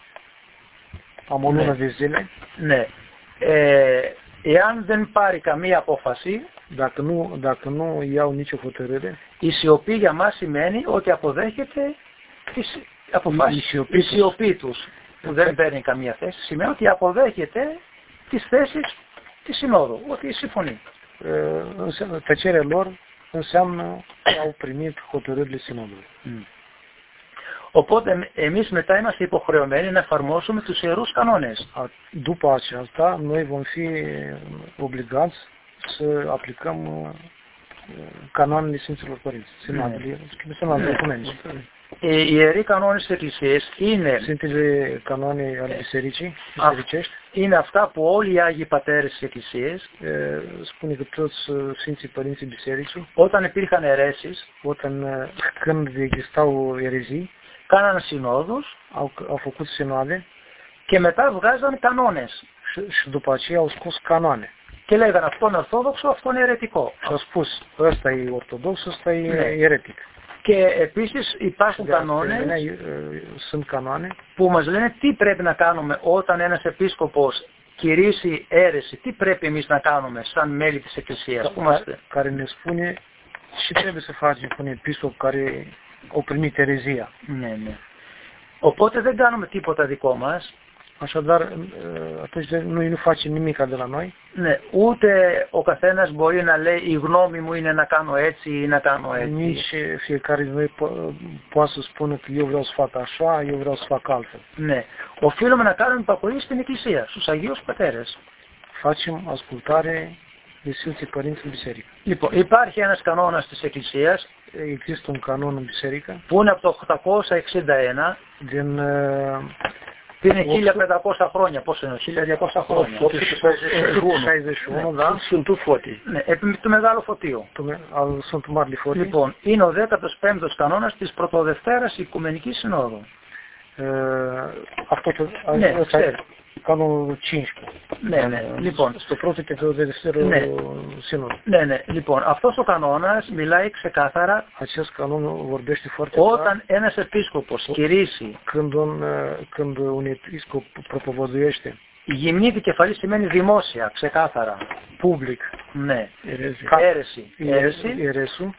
am o lună Ναι. de zile, Ναι. Ε, εάν δεν πάρει καμία απόφαση, dacă nu, dacă nu iau nicio hotărâre, η σιωπή για μας σημαίνει ότι αποδέχεται τις αποφάσεις. Η σιωπή Η τους. σιωπή τους που δεν παίρνει καμία θέση σημαίνει ότι αποδέχεται τις θέσεις της Συνόδου, ότι συμφωνεί. uh, înseamnă, tăcerea lor înseamnă că au primit hotărârile sinodului. Mm. Οπότε εμείς μετά είμαστε υποχρεωμένοι να εφαρμόσουμε τους ιερούς κανόνες. A- După aceasta, noi vom fi obligați să aplicăm uh, canoanele Sfinților Părinți, sinodului, sinodul ecumenic. Οι ιεροί κανόνες της Εκκλησίας είναι, Sfintele canoane ale bisericii, bisericești, είναι αυτά που όλοι οι Άγιοι Πατέρες της Εκκλησίας, uh, spune că toți uh, Sfinții Părinții Bisericii, όταν υπήρχαν αιρέσεις, όταν, uh, când existau erezii, κάνανε συνόδους au, au făcut sinoade και μετά βγάζαν κανόνες. și, și după aceea au scos canoane. Και λέγανε αυτό είναι ορθόδοξο, αυτό είναι αιρετικό. Și au spus, ăsta e ortodox, ăsta e Ναι. eretic. Και επίσης υπάρχουν De asemenea, κανόνες uh, sunt canoane που μας λένε τι πρέπει να κάνουμε όταν ένας επίσκοπος κηρύσει αίρεση, τι πρέπει εμείς να κάνουμε σαν μέλη της Εκκλησίας που είμαστε. care ne spune ce trebuie să facem cu un episcop care au primit erezia. Ναι, ναι. Οπότε δεν κάνουμε τίποτα δικό μας. Așadar, uh, atunci noi nu facem nimic de la noi. Ναι, ούτε ο καθένας μπορεί να λέει η γνώμη μου είναι να κάνω έτσι ή να κάνω έτσι. Nici fiecare din noi po- poate să spună că eu vreau să fac așa, eu vreau să fac altfel. Ναι. Οφείλουμε να κάνουμε υπακοή στην Εκκλησία, στους Αγίους Πατέρες. Facem ascultare de Sfinții Părinți în biserică. Λοιπόν, υπάρχει ένας κανόνας της Εκκλησίας Există un canon în biserică που είναι από το οκτακόσια εξήντα ένα, din uh, που είναι χίλια πεντακόσια χρόνια, πόσο είναι, χίλια διακόσια χρόνια. șaizeci și unu, da? Sfântul Fotii. Ναι, επί του Μεγάλου Φωτίου. Του- Al Sfântul Marele Fotii. Λοιπόν, είναι ο δέκατος πέμπτος κανόνας της Πρωτοδευτέρας Οικουμενικής Συνόδου. Uh, αυτό το, Ναι, ăsta e ξέρει. canonul cincisprezece. Ναι, ναι. Λοιπόν, Στο πρώτο και το δεύτερο Ναι. σύνοδο. ναι, ναι. Λοιπόν, αυτός ο κανόνας μιλάει ξεκάθαρα Acest canon vorbește foarte clar όταν ένας επίσκοπος κηρύσει. când un, uh, când un episcop propovăduiește Η γυμνή επικεφαλή σημαίνει δημόσια, ξεκάθαρα. public Ναι. erezii. Αίρεση. Αίρεση. Eresul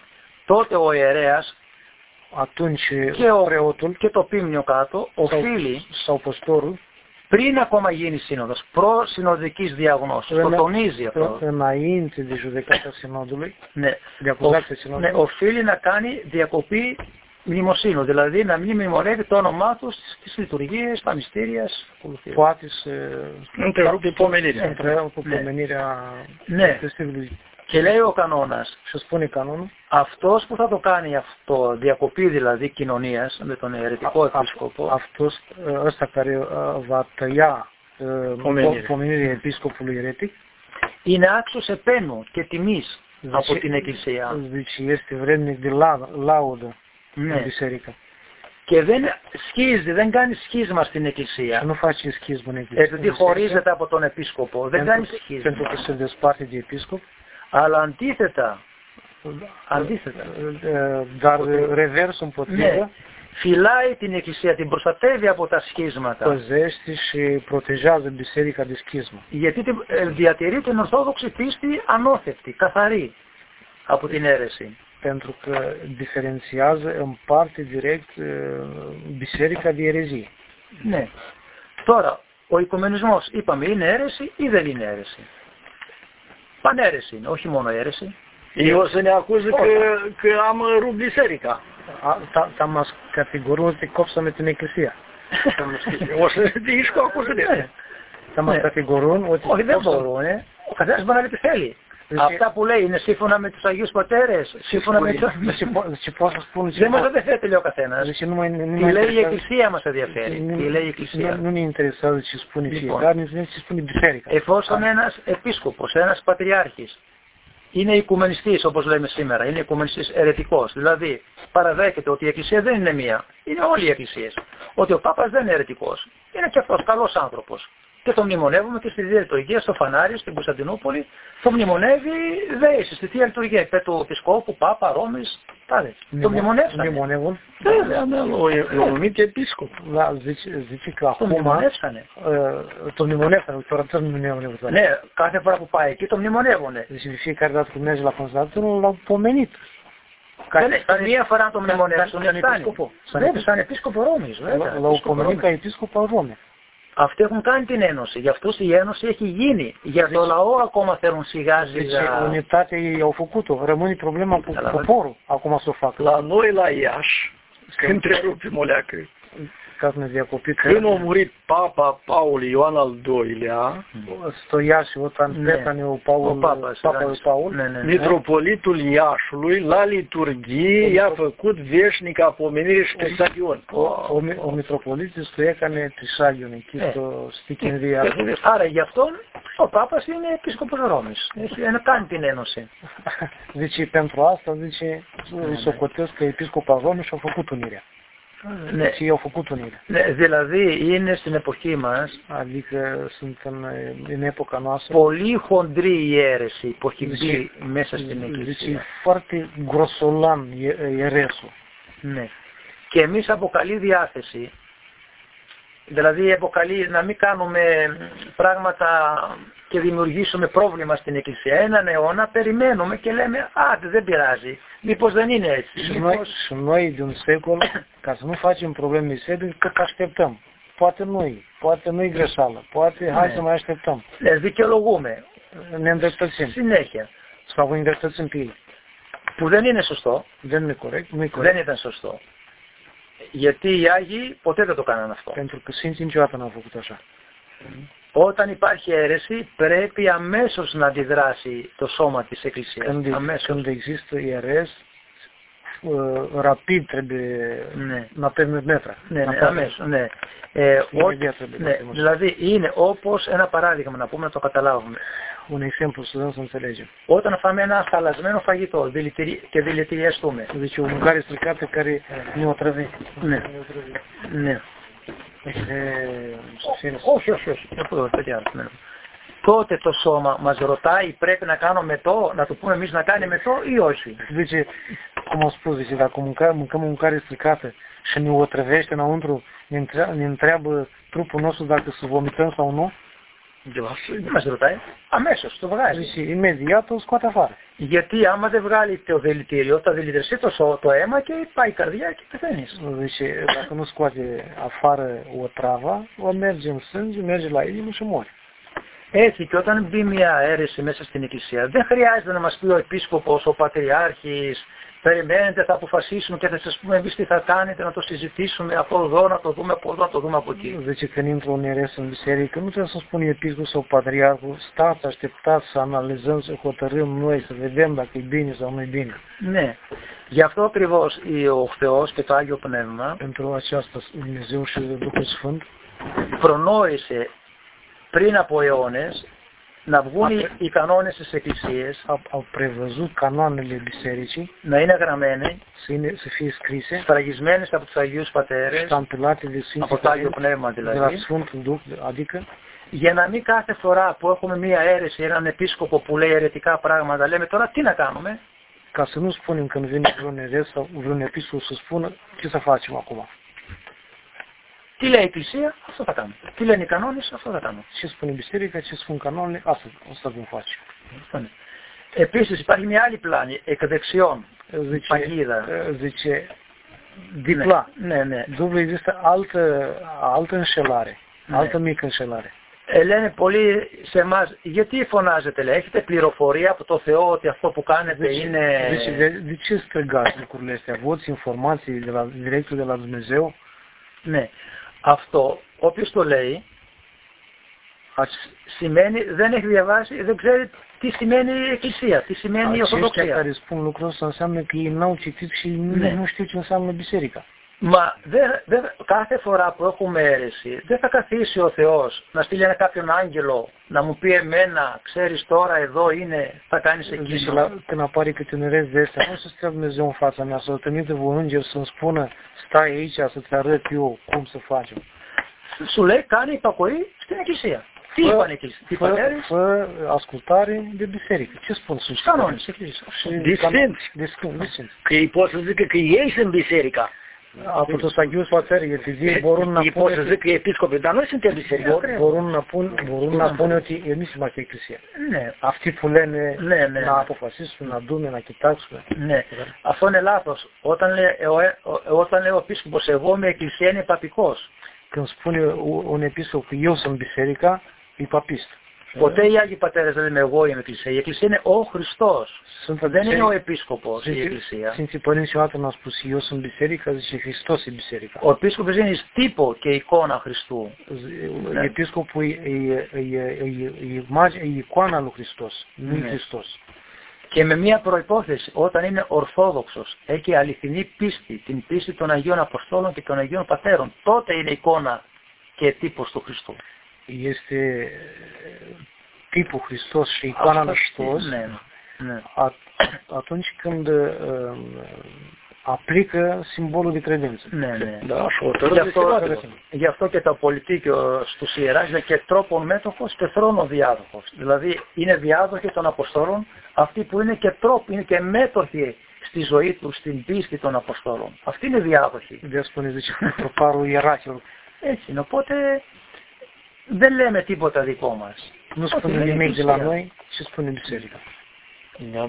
τότε ο ιερέας atunci και, ο, preotul και το πίμνιο κάτω οφείλει sau păstorul, πριν ακόμα γίνει σύνοδος, προ συνοδικής διαγνώσης, το τονίζει αυτό. Înainte de judecata sinodului, ναι, de acuzația sinodului, ναι, οφείλει να κάνει διακοπή μνημοσύνου, δηλαδή να μην μνημονεύει το όνομά του στις λειτουργίες, στα μυστήρια. Poate să întrerupe pomenirea. Întrerupe pomenirea Χριστίβουλου. Και λέει ο κανόνας, și spune canonul, αυτός που θα το κάνει αυτό, διακοπή δηλαδή κοινωνίας με τον αιρετικό επίσκοπο, αυτός, ăsta care va tăia pomenirea episcopului eretic, είναι άξιος επένου και τιμής από την Εκκλησία. Deci este vrednic de laudă în biserică. Και δεν σχίζει, δεν κάνει σχίσμα στην Εκκλησία. Nu face schism în Εκκλησία. Επειδή χωρίζεται από τον επίσκοπο, δεν κάνει σχίσμα. Pentru că se desparte de episcop. Αλλά αντίθετα, αντίθετα, dar revers împotrivă, ναι, φυλάει την Εκκλησία, την προστατεύει από τα σχίσματα. Păzește și protejează biserica de schismă. Γιατί διατηρεί την ορθόδοξη πίστη ανώθευτη, καθαρή από την αίρεση. Pentru că diferențiază, împarte direct biserica de erezie. Ναι. Τώρα, ο οικουμενισμός, είπαμε, είναι αίρεση ή δεν είναι αίρεση? Παναίρεση είναι, όχι μόνο αίρεση. Eu să ne acuze că, că am rupt biserica. Θα μας κατηγορούν ότι κόψαμε την εκκλησία. O să zici cu acuzele. Θα μας κατηγορούν ότι... Όχι, δεν μπορούν. Ο καθένας μπορεί να πει θέλει. Αυτά που λέει είναι σύμφωνα με τους Αγίους Πατέρες, σύμφωνα με τους... Δεν μας ενδιαφέρει, λέει ο καθένας. Τι λέει η Εκκλησία μας ενδιαφέρει. Τι λέει η Εκκλησία. Nu ne interesează ce spune fiecare, ne ce spune biserica. Εφόσον ένας επίσκοπος, ένας πατριάρχης είναι οικουμενιστής, όπως λέμε σήμερα, είναι οικουμενιστής αιρετικός, δηλαδή παραδέχεται ότι η Εκκλησία δεν είναι μία, είναι όλοι οι Εκκλησίες. Ότι ο Πάπας δεν είναι αιρετικός, είναι και αυτός καλός άνθρωπος. Και το μνημονεύουμε και στη Θεία Λειτουργία, στο Φανάριο, στην Κωνσταντινούπολη. Το μνημονεύει δέηση στη Θεία Λειτουργία. Επί του Επισκόπου, Πάπα, Ρώμης, τάδε. Το μνημονεύσανε. Μνημονεύουν. Βέβαια, l-au numit episcop. Da, zice, zice că acum... Το μνημονεύσανε. Το μνημονεύσανε, τώρα δεν μνημονεύουν. Ναι, κάθε φορά που πάει εκεί το μνημονεύουνε. Deci de fiecare dată când merge la Constantinul, l-au pomenit. Δεν μία φορά το μνημονεύσουν, δεν σαν επίσκοπο Ρώμης. L-au pomenit ca episcop al Ρώμης. Αυτοί έχουν κάνει την ένωση, γι' αυτό η ένωση έχει γίνει. Για το λαό ακόμα θέλουν σιγά σιγά. Deci unitatea ei au făcut-o, rămâne problema cu poporul, acum să o fac. La noi la Iași, când întrerupim o leacă, când a murit Papa Paul Ioan al doilea, Stoia și Otan Petaniu Paul, Papa Paul, mitropolitul Iașului, la liturghie i-a făcut veșnica pomenire și Trisagion. Ο Μητροπολίτης του έκανε Τρισάγιον εκεί στο, στην κινδύα. Άρα γι' αυτόν ο Πάπας είναι επίσκοπος Ρώμης. Έχει κάνει την ένωση. Deci pentru asta, zice, socotesc că episcopul Ρώμης a făcut unirea. Ναι. Și au făcut unirea. Ναι, δηλαδή είναι στην εποχή μας, adică suntem în epoca noastră, πολύ χοντρή η αίρεση που έχει μπει μέσα στην Εκκλησία. Deci foarte grosolan ieresul. Ναι. Και εμείς από καλή διάθεση, δηλαδή αποκαλεί να μην κάνουμε πράγματα και δημιουργήσουμε πρόβλημα στην Εκκλησία. Έναν αιώνα περιμένουμε και λέμε, α, δεν πειράζει, μήπως δεν είναι έτσι. Și noi, și noi de un secol, ca să nu facem probleme biserică, cât așteptăm. Poate nu-i, poate nu-i greșeală, poate hai să mai așteptăm. Ne δικαιολογούμε. Ne îndreptățim. Συνέχεια. Sau vă îndreptățim pe ei. Που δεν είναι σωστό. Δεν είναι corect, nu-i corect. Δεν ήταν σωστό. Γιατί οι Άγιοι ποτέ δεν το κάνανε αυτό. Pentru că Sfinții niciodată n-au făcut așa. Όταν υπάρχει αίρεση πρέπει αμέσως να αντιδράσει το σώμα της Εκκλησίας. Când, când există ierez, rapid trebuie ναι. να παίρνει μέτρα. Ναι, ναι, αμέσως, ναι. Ε, ό, ναι. Δηλαδή είναι όπως ένα παράδειγμα να πούμε να το καταλάβουμε. Un exemplu să dăm să înțelegem. Όταν φάμε ένα χαλασμένο φαγητό και δηλητηριαστούμε. Deci o mâncare stricată care ne otrăvește. Ναι. Ναι. Όχι, όχι, όχι. Τότε το σώμα μας ρωτάει πρέπει να κάνω μετό, να του πούμε εμείς να κάνει μετό ή όχι. Zice, cum am spus, zice, dacă mâncăm, mâncăm o mâncare stricată și ne otrăvește înăuntru, ne întreabă trupul nostru dacă să vomităm sau nu? Δεν μας ρωτάει. Αμέσως το βγάζει. Imediat το scoate afară. Γιατί άμα δεν βγάλει το δηλητήριο, θα δηλητηριστεί το, το αίμα και πάει η καρδιά και πεθαίνεις. Deci, dacă nu scoate afară o travă, o merge în sânge, merge la inimă și mori. Έτσι και όταν μπει μια αίρεση μέσα στην Εκκλησία, δεν χρειάζεται να μας πει ο Επίσκοπος, ο Πατριάρχης, περιμένετε, θα αποφασίσουμε και θα σας πούμε εμείς τι θα κάνετε, να το συζητήσουμε από εδώ, να το δούμε από εδώ, να το δούμε από εκεί. Deci când intră un eres în biserică, nu trebuie să spune episcopul sau patriarhul, stați, așteptați să analizăm, să hotărâm noi, să vedem dacă e bine sau nu e bine. Ναι. Γι' αυτό ακριβώς ο Θεός και το Άγιο Πνεύμα Pentru aceasta Dumnezeu și Duhul Sfânt προνόησε πριν από αιώνες να βγουν οι, οι κανόνες της Εκκλησίας, au prevăzut canoanele bisericii, να είναι γραμμένοι, să fie scrise, σφραγισμένες από τους Αγίους Πατέρες, ștampilate de Sfinții από το Άγιο Părinți, Πνεύμα de la δηλαδή, Sfântul Duh, adică για να μην κάθε φορά που έχουμε μία αίρεση, έναν επίσκοπο που λέει αιρετικά πράγματα, λέμε τώρα τι να κάνουμε. Ca să nu spunem când vine vreun eres sau vreun episcop să spună ce să facem acum. Τι λέει η Εκκλησία, αυτό θα κάνουμε. Τι λένε οι κανόνες, αυτό θα κάνουμε. Ce spune biserica, ce spun canonele, asta, asta vom face. Επίσης υπάρχει μια άλλη πλάνη, εκ δεξιών, Zice, παγίδα. zice dipla. Ναι, ναι. Dublu există altă, altă înșelare, Ναι. altă mică înșelare. Ε, λένε πολλοί σε εμάς, γιατί φωνάζετε, λέει, έχετε πληροφορία από το Θεό ότι αυτό που κάνετε Deci, είναι... deci de, de ce strigați lucrurile astea? Aveți informații de la, directul de la Dumnezeu? Ναι. Αυτό, όποιος το λέει, σημαίνει, δεν έχει διαβάσει, δεν ξέρει τι σημαίνει η Εκκλησία, τι σημαίνει η Aceștia Ορθοδοξία. care spun lucrul ăsta înseamnă că ei n-au citit și Ναι. nu știu ce înseamnă biserica. Μα δε, δε, κάθε φορά που έχουμε αίρεση, δεν θα καθίσει ο Θεός να στείλει ένα κάποιον άγγελο να μου πει εμένα, ξέρεις τώρα εδώ είναι, θα κάνεις Deci, εκείνο. la, când apare câte un erez de astea, nu să stea Dumnezeu în fața mea, să-L trimite un înger să-mi spună, stai aici să-ți arăt eu cum să facem. Σου λέει κάνει υπακοή στην Εκκλησία. Τι είπαν οι Εκκλησίες, οι πατέρες, Fă ascultare de biserică. Ce spun sunt κανόνες της Εκκλησίας. De sfinți. De sfinți, de sfinți. Că ei pot să zică că ei sunt biserica. Από τους Αγίους Πατέρες, γιατί μπορούν να Ei pot să πούνε, zică episcopi, dar noi suntem biserica. μπορούν να πούν, μπορούν να πούνε ότι εμείς είμαστε εκκλησία. Ναι, Αυτοί που λένε ναι, ναι. να αποφασίσουμε, να δούμε, να κοιτάξουμε. Ναι, αυτό είναι λάθος. Όταν λέει ο, ο, όταν λέει ο επίσκοπος, εγώ είμαι εκκλησία, είναι παπικός. Când spune un episcop că eu sunt biserica, e papist. Ποτέ οι Άγιοι Πατέρες δεν είναι εγώ είμαι εκκλησία. Η εκκλησία είναι ο Χριστός. Sunt Δεν είναι ο επίσκοπος η εκκλησία. Sfinții Părinți niciodată n-au spus eu sunt biserica, zice Hristos e biserica. Ο επίσκοπος είναι τύπο και εικόνα Χριστού. Episcopul e, e, e, e, e, imagine, e icoana lui Hristos, nu e Ναι. Hristos. Και με μια προϋπόθεση, όταν είναι ορθόδοξος, έχει αληθινή πίστη, την πίστη των Αγίων Αποστόλων και των Αγίων Πατέρων, τότε είναι εικόνα και τύπος του Χριστού. Este tipul Hristos și icoana lui Hristos Ναι, ναι. atunci când uh, aplică simbolul de credință. Ναι, ναι. Da, și Γι' hotărât este αυτό, adevărat. γι' αυτό και το πολιτίκιο στους ιεράς είναι και τρόπον μέτοχος και θρόνο διάδοχος. Δηλαδή είναι διάδοχοι των Αποστόλων αυτοί που είναι και τρόποι, είναι και μέτοχοι στη ζωή του, στην πίστη των Αποστόλων. Αυτοί είναι διάδοχοι. De spune, zice, proparul ierarhilor. Έτσι είναι. Οπότε δεν λέμε τίποτα δικό μας. Nu Ό,τι spune λέει η nimic de la Εκκλησία. noi, ce spune biserica. Da.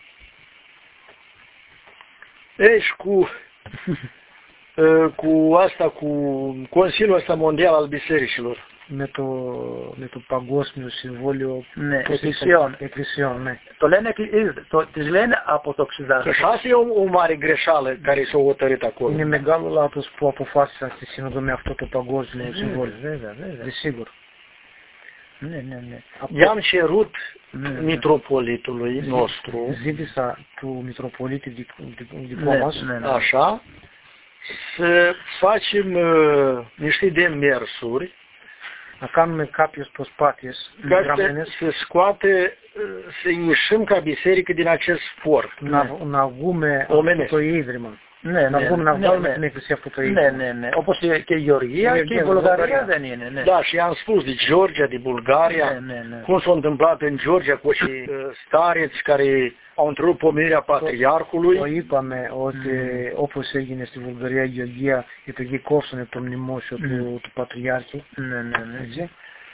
Ei, și cu, uh, cu asta, cu Consiliul ăsta Mondial al Bisericilor. Με το, με το Παγκόσμιο Συμβούλιο Ναι, εκκλησιών. Εκκλησιών, ναι. Το λένε, το, τις λένε από το εξήντα. Că și asta e o, o mare greșeală care s-a hotărât acolo. Είναι μεγάλο λάθος που αποφάσισαν στη Σύνοδο με αυτό το Παγκόσμιο Συμβούλιο. Βέβαια, βέβαια. Desigur. Ναι, ναι, ναι. I-am cerut Ναι, ναι. mitropolitului nostru, Ζήτησα του Μητροπολίτη δικό Ναι, μας, ναι, ναι. așa, să facem uh, niște demersuri να κάνουμε κάποιες προσπάθειες ca să, γραμμένες să scoate, uh, să ieșim ca biserică din acest for. να, να βγούμε Omenesc. από το ίδρυμα. Ναι, Να ναι, βγούμε να ναι, βγάλουμε ναι. την εκκλησία από το Ναι, ίδρυμα. ναι, ναι. Όπως και η Γεωργία Ναι, και η ναι, Βουλγαρία Βουλγαρία. δεν είναι. Ναι, Da, și i-am spus de Georgia, de Bulgaria, ναι, ναι, ναι. cum s-a întâmplat în Georgia cu acei uh, stareți care au întrerupt pomenirea Το patriarhului. είπαμε ότι όπως έγινε στη Βουλγαρία η Γεωργία, γιατί εκεί κόψανε το μνημόσιο του, του Πατριάρχη. Ναι, ναι, ναι. Έτσι.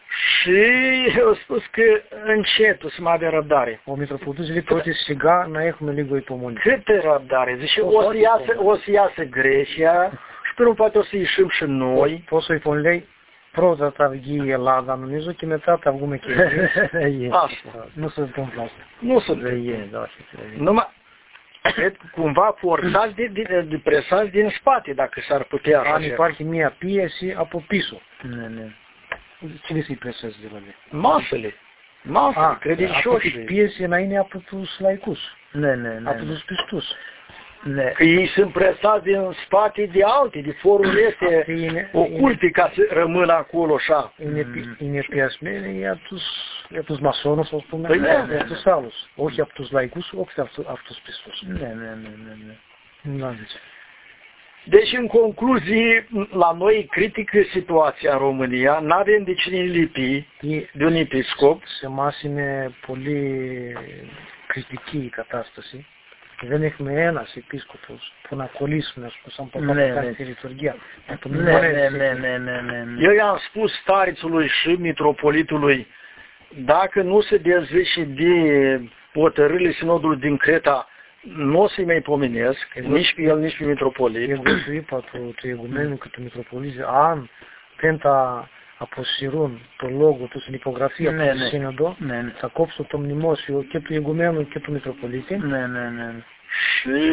Și au spus că încetul să mai avea răbdare. Ο Μητροπολίτης λέει πρώτη σιγά να έχουμε λίγο υπομονή. Câtă răbdare? Zice, o să iasă, o să iasă Grecia și până poate o să ieșim și noi. Πόσο λοιπόν λέει, πρώτα θα βγει η Ελλάδα νομίζω και μετά θα βγούμε και εμείς. Asta. Nu se întâmplă asta. Nu sunt. Numai, cred, cumva forțați de, de, de presați din spate, dacă s-ar putea așa. Αν υπάρχει μία πίεση από πίσω. Ναι, ναι. Cine să-i preseze δηλαδή? Masele. Masele, credincioșii. Piesie να είναι από τους λαϊκούς. Ναι, ναι, ναι. Από τους πιστούς. Ναι. Că ei sunt presați din spate de alte, de foruri este oculte ca să rămână acolo așa. Είναι, είναι πιασμένοι για τους, για τους μασόνους, ας πούμε, ναι, για τους άλλους. Όχι από τους λαϊκούς, όχι από τους πιστούς. Ναι, ναι, ναι, ναι, ναι. Να δεις. Deci, în concluzie, la noi critică situația în România, n-avem de cine lipi de un episcop. Σε εμάς είναι πολύ κριτική η κατάσταση. Δεν έχουμε ένας επίσκοπος που να κολλήσουμε, ας πούμε, σαν παπά στη λειτουργία. Ναι, ναι, ναι, ναι, ναι, ναι. Eu i-am spus starețului și mitropolitului, dacă nu se dezvice de hotărârile sinodului din Creta, nu o să-i mai pomenesc, nici pe el, nici pe mitropolit. Εγώ του είπα του, του ηγουμένου και του Μητροπολίτη, αν δεν τα αποσυρούν το λόγο του στην υπογραφή από το σύνοδο, θα κόψω το μνημόσιο και του ηγουμένου και του Μητροπολίτη. Ναι, ναι, ναι. Și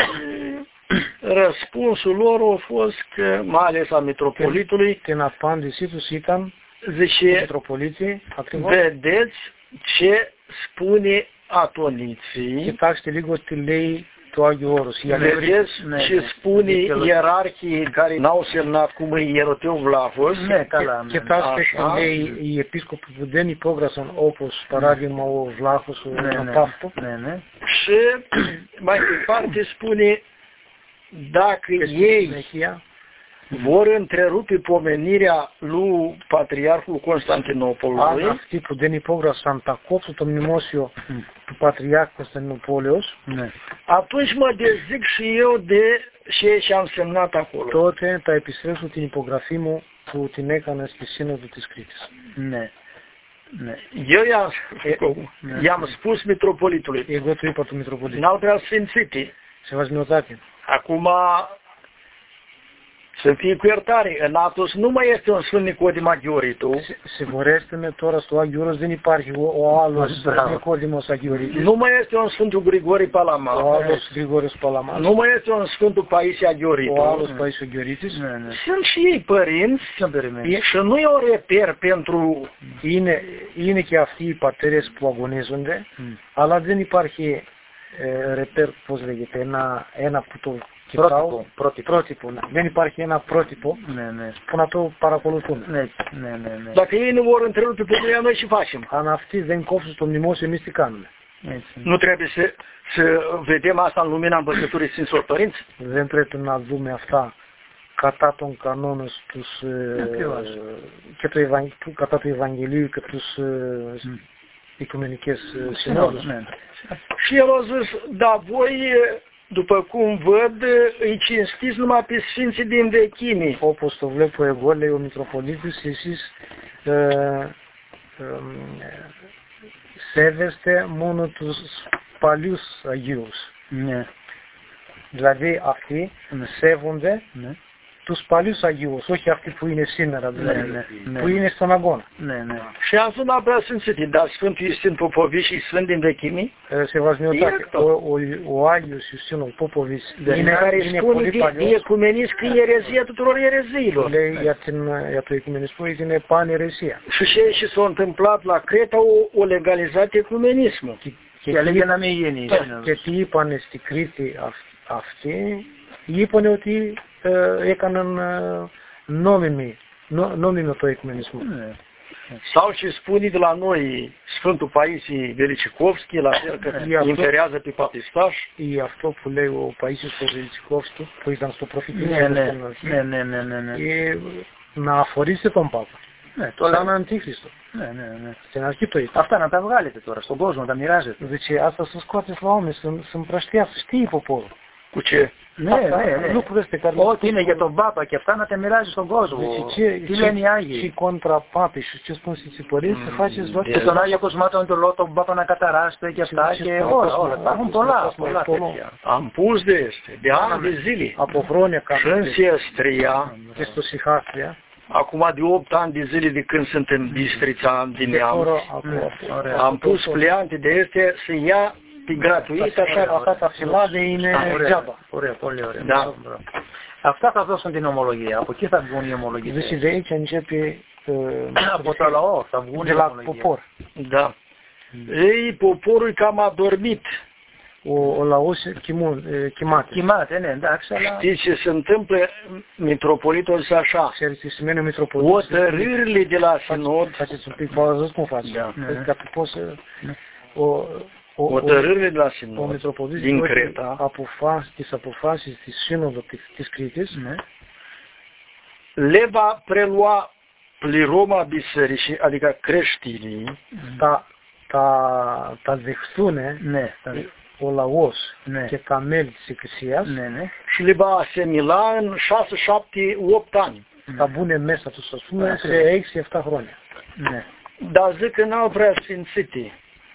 răspunsul lor a fost că, mai ales a mitropolitului, την απάντησή τους ήταν, zice, Μητροπολίτη, ακριβώς, vedeți ce spune Atoniții. Κοιτάξτε λίγο τι λέει το Άγιο Όρος. Vedeți ce spune ierarhii care n-au semnat cum e Ieroteu Vlahos. Κοιτάξτε τι λέει οι επίσκοποι που δεν υπόγρασαν όπως παράδειγμα ο Βλάχος, ο Παύτο. Și mai departe spune, dacă ei vor întrerupe pomenirea lui Patriarhul Constantinopolului, αν αυτοί που δεν υπόγρασαν θα κόψουν το μνημόσιο του Πατριάρχου Κωνσταντινούπολεως, atunci mă dezic și eu de ceea ce am semnat acolo. Τότε θα επιστρέψω την υπογραφή μου που την έκανα στη Σύνοδο της Κρήτης. Ναι. Eu i-am, i-am spus mitropolitului. Εγώ του είπα του Μητροπολίτη. N-au prea sfințite. Σεβασμιωτάτη. Acum să fie cu iertare. În Atos nu mai este un Sfânt Nicodim Aghioritu. Συγχωρέστε με, τώρα στο Άγιο Όρος δεν υπάρχει ο άλλος Νικόδημος Αγιορείτης. Nu mai este un Sfântul Grigori Palama. Ο άλλος Γρηγόριος Παλαμάς. Nu mai este un Sfântul Paisie Aghioritu. Ο άλλος Παΐσιος Αγιορείτης. Sunt și ei părinți și nu e o reper pentru... Είναι, είναι και αυτοί οι πατέρες που αγωνίζονται, mm. αλλά δεν υπάρχει ε, ρεπέρ, πώς λέγεται, ένα, ένα που το κοιτάω. Πρότυπο. Πρότυπο. Πρότυπο ναι. Δεν υπάρχει ένα πρότυπο ναι, ναι. που να το παρακολουθούν. Ναι, ναι, ναι, ναι. Dacă ei nu vor întrerupe pomenirea, noi ce facem? Αν αυτοί δεν κόψουν το μνημόσιο, εμείς τι κάνουμε? Έτσι. Nu trebuie să, să vedem asta în lumina învățăturii Sfinților Părinți? Δεν πρέπει να δούμε αυτά κατά των κανόνων τους, ε, και το Ευαγγ... κατά του Ευαγγελίου και τους ε, mm. οικουμενικές συνόδους. Ναι. Și el a zis, da, voi, după cum văd, îi cinstiți numai pe Sfinții din vechime. Όπως το βλέπω εγώ, λέει ο Μητροπολίτης, εσείς ε, ε, σέβεστε μόνο τους παλιούς Αγίους. Ναι. Δηλαδή αυτοί ναι. σέβονται ναι. τους παλιούς Αγίους, όχι αυτοί που είναι σήμερα, δηλαδή, ναι, ναι. που είναι στον αγώνα. Ναι, ναι. Și am sunat prea Sfinții, dar Sfântul Iustin Popovici și Sfânt din vechime, Σεβασμιωτάτη, ο, ο, ο Άγιος Ιustίνος Πόποβης είναι, care είναι spune πολύ de παλιός. ecumenism că e erezia tuturor ereziilor. Λέει για, την, για το οικουμενισμό είναι πάνε αιρεσία. Și ceea ce s-a întâmplat la Creta o, o legalizat ecumenismul. Και, και, και, τι, να μην γίνει, και τι είπανε στη Κρήτη αυτή, είπανε ότι ε, έκαναν ε, νόμιμη, νο, νόμιμο το οικουμενισμό. Ναι. Sau ce spune de la noi Sfântul Paisie Velicicovski, la fel că inferează pe papistaș. Ή αυτό που λέει ο Παΐσιος Velicicovski που ήταν στο προφητικό. Ναι, ναι, ναι, ναι, ναι, ναι, ναι. Και να αφορήσετε τον Πάπα. Ναι, το σαν αντίχριστο. Ναι, ναι, ναι. Στην αρχή το είπε. Αυτά να τα βγάλετε τώρα στον κόσμο, να τα μοιράζετε. Deci asta să scoateți la oameni, să, să împrășteați, știi poporul. Cu ce? Ναι, ναι, ναι. Lucrurile astea care... Ό,τι είναι για τον Πάπα και αυτά να τα μοιράζει στον κόσμο. Deci ce, Τι λένε οι Άγιοι. și contra papei și ce spun Sfinții Părinți, să faceți doar... Και στον Άγιο Κοσμάτων τον λόγο τον Πάπα να καταράσπεται και αυτά και όλα, όλα. Υπάρχουν πολλά, πολλά τέτοια. Am pus de este, de ani de zile. Από χρόνια Și în care Siestria, και στο Σιχάστρια, acum de opt ani de zile de când sunt în Bistrița, din de Neamț, acolo, acolo, am pus pleante de este să ia pe gratuit, așa ca αυτά τα φυλάδια είναι τζάμπα. Ωραία, πολύ ωραία. Da. Αυτά θα δώσουν την ομολογία. Από εκεί θα βγουν οι Deci ομολογητές. de aici începe uh, Από το λαό θα βγουν οι de la ομολογίες. popor. Da. Ei, poporul cam a dormit. O, o laos chimun, chimate. Κοιμάται, ναι, εντάξει, αλλά... Știți ce se întâmplă? Mitropolitul zice așa, Ξέρετε, σημαίνει ο Μητροπολίτης. hotărârile de la sinod, Faceți un pic pauză, cum faci? Da. Ca să poți să... O, o, hotărârile de la o sinod Μητροπολίτης din Creta, αποφάσεις, τις αποφάσεις της Σύνοδο της Κρήτης, Ναι. le va prelua pliroma bisericii, adică creștinii, τα, τα, τα δεχθούνε Ναι, θα δει. ο λαός Ναι. και τα μέλη της Εκκλησίας, Ναι, ναι. și le va asimila în șase, șapte, opt ani. θα μπουν μέσα τους, ας πούμε, Ακριβώς. σε έξι εφτά χρόνια. Ναι. Dar zic că n-au prea sfințite.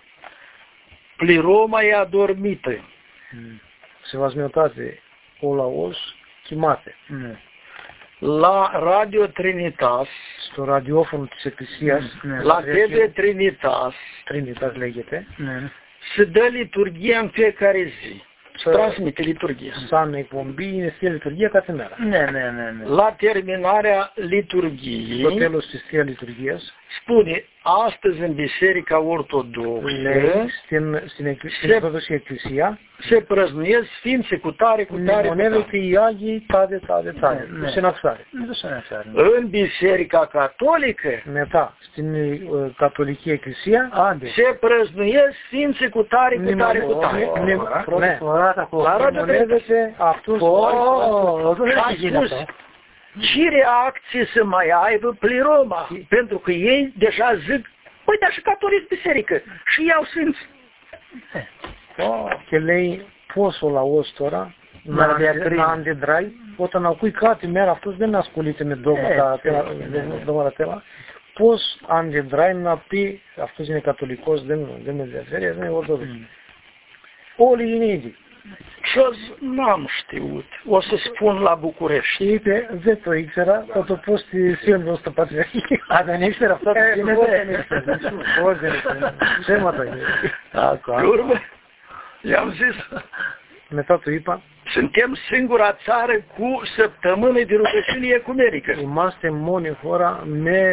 Pliroma e adormită. Σεβασμιωτάτε, ο λαός κοιμάται. Ναι. La Radio Trinitas, Στο ραδιόφωνο της Εκκλησίας, Ναι. la T V Trinitas, Trinitas λέγεται, Ναι. se dă liturghia în fiecare zi. Se Să- transmite liturghia. σαν εκπομπή είναι Θεία Λειτουργία κάθε μέρα. Ναι, ναι, ναι, ναι. La terminarea Στο liturghiei, τέλος της Θεία Λειτουργίας, spune, astăzi în Biserica λέει Ortodoxă στην, στην, εκκλη- στην Σε- Ορθόδοξη Εκκλησία, se prăznuiesc sfințe cu tare, cu tare, cu tare. μνημονεύεται οι Άγιοι τάδε, τάδε, τάδε. Ναι. Τους συναξάρει. Δεν το συνέφερε. În Biserica Catolică Μετά, στην ε, Καθολική Εκκλησία, Άντε. se prăznuiesc sfințe cu tare, cu tare, cu tare. μνημονεύεται Πρώτη ναι, φορά τα ακούω. La Radio μνημονεύεται αυτούς Ω, δεν Și a έχει γίνει spus, αυτό. ce reacție să mai aibă pliroma? Pentru că ei deja zic, păi dar și catolici biserică și iau sfinți. και λέει πώς ο λαός τώρα Να να, διακρίνει. να αντιδράει όταν ακούει κάτι μέρα αυτός δεν ασχολείται με δόγματα, Έτσι, τέρα- έτσι. δόγματα τέρα. Πώς αντιδράει να πει αυτός είναι καθολικός, δεν, δεν με ενδιαφέρει, δεν είναι ορθόδοξος. Όλοι είναι ίδιοι. Și eu zic, n-am știut, o să spun la București. Και είπε, δεν το ήξερα, θα το πω στη Σύνοδο στο Πατριαρχείο. Α, δεν ήξερα αυτό που Ε, γίνεται. πώς δεν ήξερα. Πώς δεν ήξερα. Ψέματα είναι. Άκου, Pe άκου. urmă, i-am zis, Μετά του είπα, suntem singura țară cu săptămână de rugăciune ecumenică. είμαστε μόνη χώρα με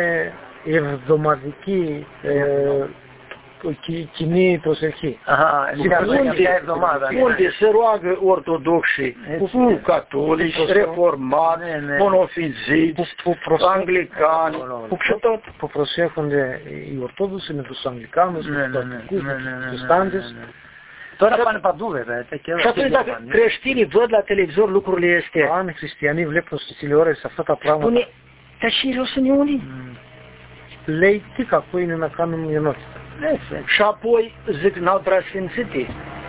εβδομαδική ε, κι- κοινή προσευχή. Αχα, ενδιαφέρον για μια εβδομάδα. ναι. Unde se roagă ortodoxii, Έτσι. cu catolici, reformați, Ναι, ναι. Που, monofiziți, που, προσέ- anglicani, Που și tot. που προσέχονται οι Ορθόδοξοι με τους Αγγλικάνους, Ναι, τους ναι, ναι, Τουρκικούς, ναι, ναι, ναι, τους ναι, Στάντες. ναι, ναι. Τώρα πάνε παντού βέβαια. και Și εδώ και atunci dacă Γερμανία. creștinii văd la televizor lucrurile astea, Αν οι χριστιανοί βλέπουν στη τηλεόραση αυτά τα πράγματα, spune, dar și eu sunt unii? Μμ. λέει τι κακό είναι να κάνουμε ενότητα. Έτσι, έτσι. Și apoi zic, n-au prea sfințite.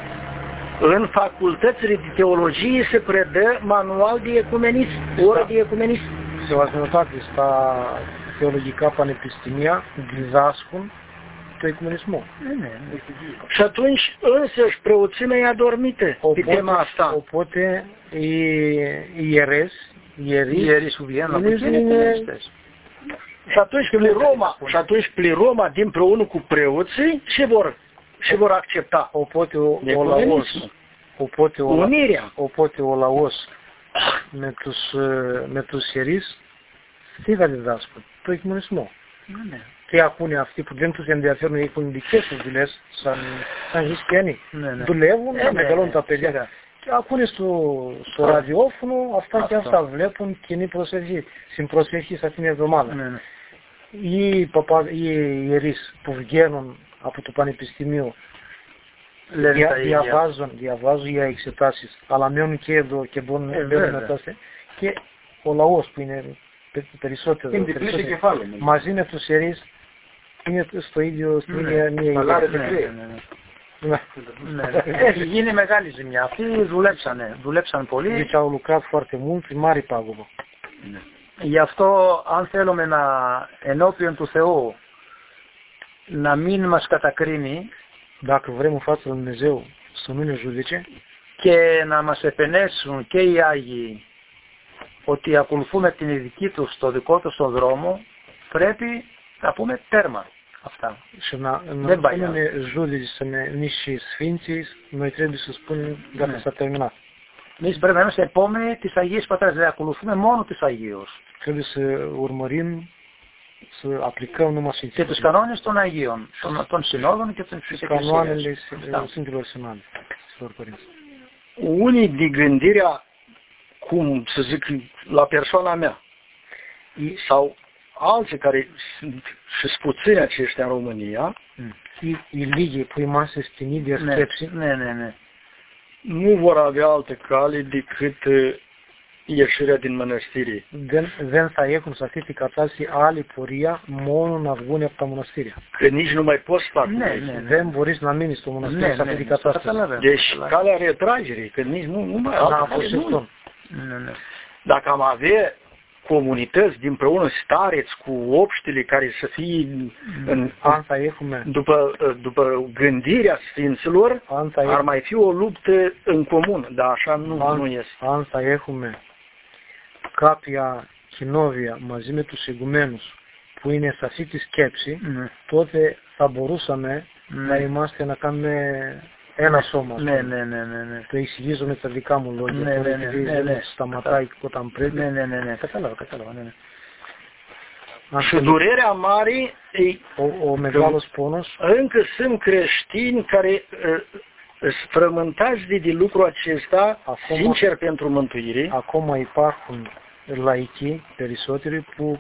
În facultățile de teologie se predă manual de ecumenism, oră de ecumenism. Σεβασμιωτάτε στα θεολογικά πανεπιστήμια διδάσκουν το οικουμενισμό. Ναι, ναι, ναι. Și atunci însăși preoțimea e adormită pe tema Οπότε, asta. οπότε οι, οι ιερές, οι Οι ιερείς, ιερείς που βγαίνουν από είναι- εκεί είναι είναι- εκτελεστές. Și atunci pliroma, și atunci pliroma din preună cu preoții și vor, și vor accepta οπότε ο, ο λαός, ecumenismul, οπότε ο, unirea. οπότε ο λαός με τους, ε, με τους ιερείς τι θα διδάσκουν, το οικουμενισμό. Ναι, ναι. Τι ακούνε αυτοί που δεν τους ενδιαφέρουν, έχουν δικές τους δουλειές σαν, σαν χριστιανοί. Ναι, ναι. Δουλεύουν, Ε, να ναι, μεγαλώνουν ναι, τα παιδιά. σιγά. Και ακούνε στο, στο Αυτό. ραδιόφωνο αυτά και Αυτό. αυτά, βλέπουν κοινή προσευχή, συμπροσευχή σε αυτήν την εβδομάδα. Ναι, ναι. Οι, παπα, οι ιερείς που βγαίνουν από το πανεπιστήμιο Λένε δια, τα ίδια. διαβάζουν, διαβάζουν για εξετάσεις, αλλά μένουν και εδώ και μπορούν Ε, να μπαίνουν βέβαια. μετά σε- και ο λαός που είναι πε- περισσότερο, Είναι διπλή σε περισσότερο κεφάλαιο. μαζί με τους ιερείς είναι στο ίδιο, στην Ναι. ίδια μία Αλλά ηλικία. Ναι, ναι, ναι, ναι. Ναι. Έχει γίνει μεγάλη ζημιά. Αυτοί δουλέψανε, δουλέψαν πολύ. Deci au lucrat foarte mult, mari pagubă. Γι' αυτό αν θέλουμε να ενώπιον του Θεού να μην μας κατακρίνει, dacă vrem în fața lui Dumnezeu să nu ne judece, και να μας επενέσουν και οι Άγιοι ότι ακολουθούμε την ειδική τους, το δικό τους τον δρόμο, πρέπει να πούμε τέρμα αυτά. Și na, nu, nu ne judece să ne, nici și Sfinții, noi trebuie să spunem dacă s-a terminat. Εμείς πρέπει να είμαστε επόμενοι της Αγίας Πατράς, δηλαδή ακολουθούμε μόνο τους Αγίους. Trebuie să urmărim, să aplicăm numai Sfinții. Και τους κανόνες των Αγίων, των, των Συνόδων και των Εκκλησίας. Canoanele Sfinților Sinode, Sfântul Părinți. Unii din gândirea, cum să zic, la persoana mea, sau alții care sunt și puțini aceștia în România, и, и люди по массе стенide скепси, ne, ne, ne. nu vor avea altă cale decât ieșirea din mănăstire. δεν, δεν θα έχουν σε αυτή την κατάσταση άλλη πορεία μόνο να βγουν από τα μοναστήρια. Că nici nu mai poți să faci. Ναι, ναι, δεν μπορείς να μείνεις στο μοναστήρι ναι, σε αυτή ναι, την κατάσταση. Deci calea retragerii, că nici nu, nu mai Να αποσυρθούν. Dacă am avea comunități dinpreună stareți cu obștile care să fie în, αν θα έχουμε, după, după gândirea Sfinților, αν θα ar mai fi o luptă în comun, dar așa nu, αν, nu este. αν θα έχουμε κάποια κοινόβια μαζί με τους ηγουμένους που είναι σε αυτή τη σκέψη, ναι. τότε θα μπορούσαμε ναι. να είμαστε να κάνουμε ένα σώμα. Ναι, ναι, ναι, ναι, ναι. Το εξηγίζω με τα δικά μου λόγια. Ναι, ναι, ναι, ναι, ναι. Σταματάει όταν πρέπει. Ναι, ναι, ναι, ναι. Κατάλαβα, κατάλαβα, ναι, ναι. Și durerea mare e ο, ο μεγάλος πόνος, încă sunt creștini care sunt frământați de, de lucrul acesta, acum, sincer pentru mântuire. Ακόμα υπάρχουν λαϊκοί περισσότεροι που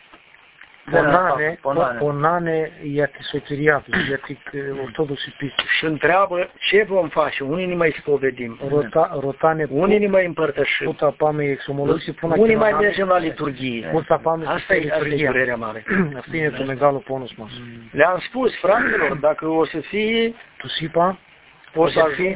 πονάνε, πονάνε. πονάνε για τη σωτηριά τους, για την ορθόδοξη πίστη. Și întreabă ce vom face, unii ne mai spovedim, Ρωτα, ρωτάνε unii ne πού, mai împărtășim, πού θα πάμε η εξομολόγηση, πού να unii mai κοινωνάμε, mergem la liturghie. πού θα πάμε Asta στη e, asta e λειτουργία. durerea mare. Αυτή είναι το μεγάλο πόνος μας. Le-am spus, fraților, dacă o să fie, Τους είπα, o să, ajung,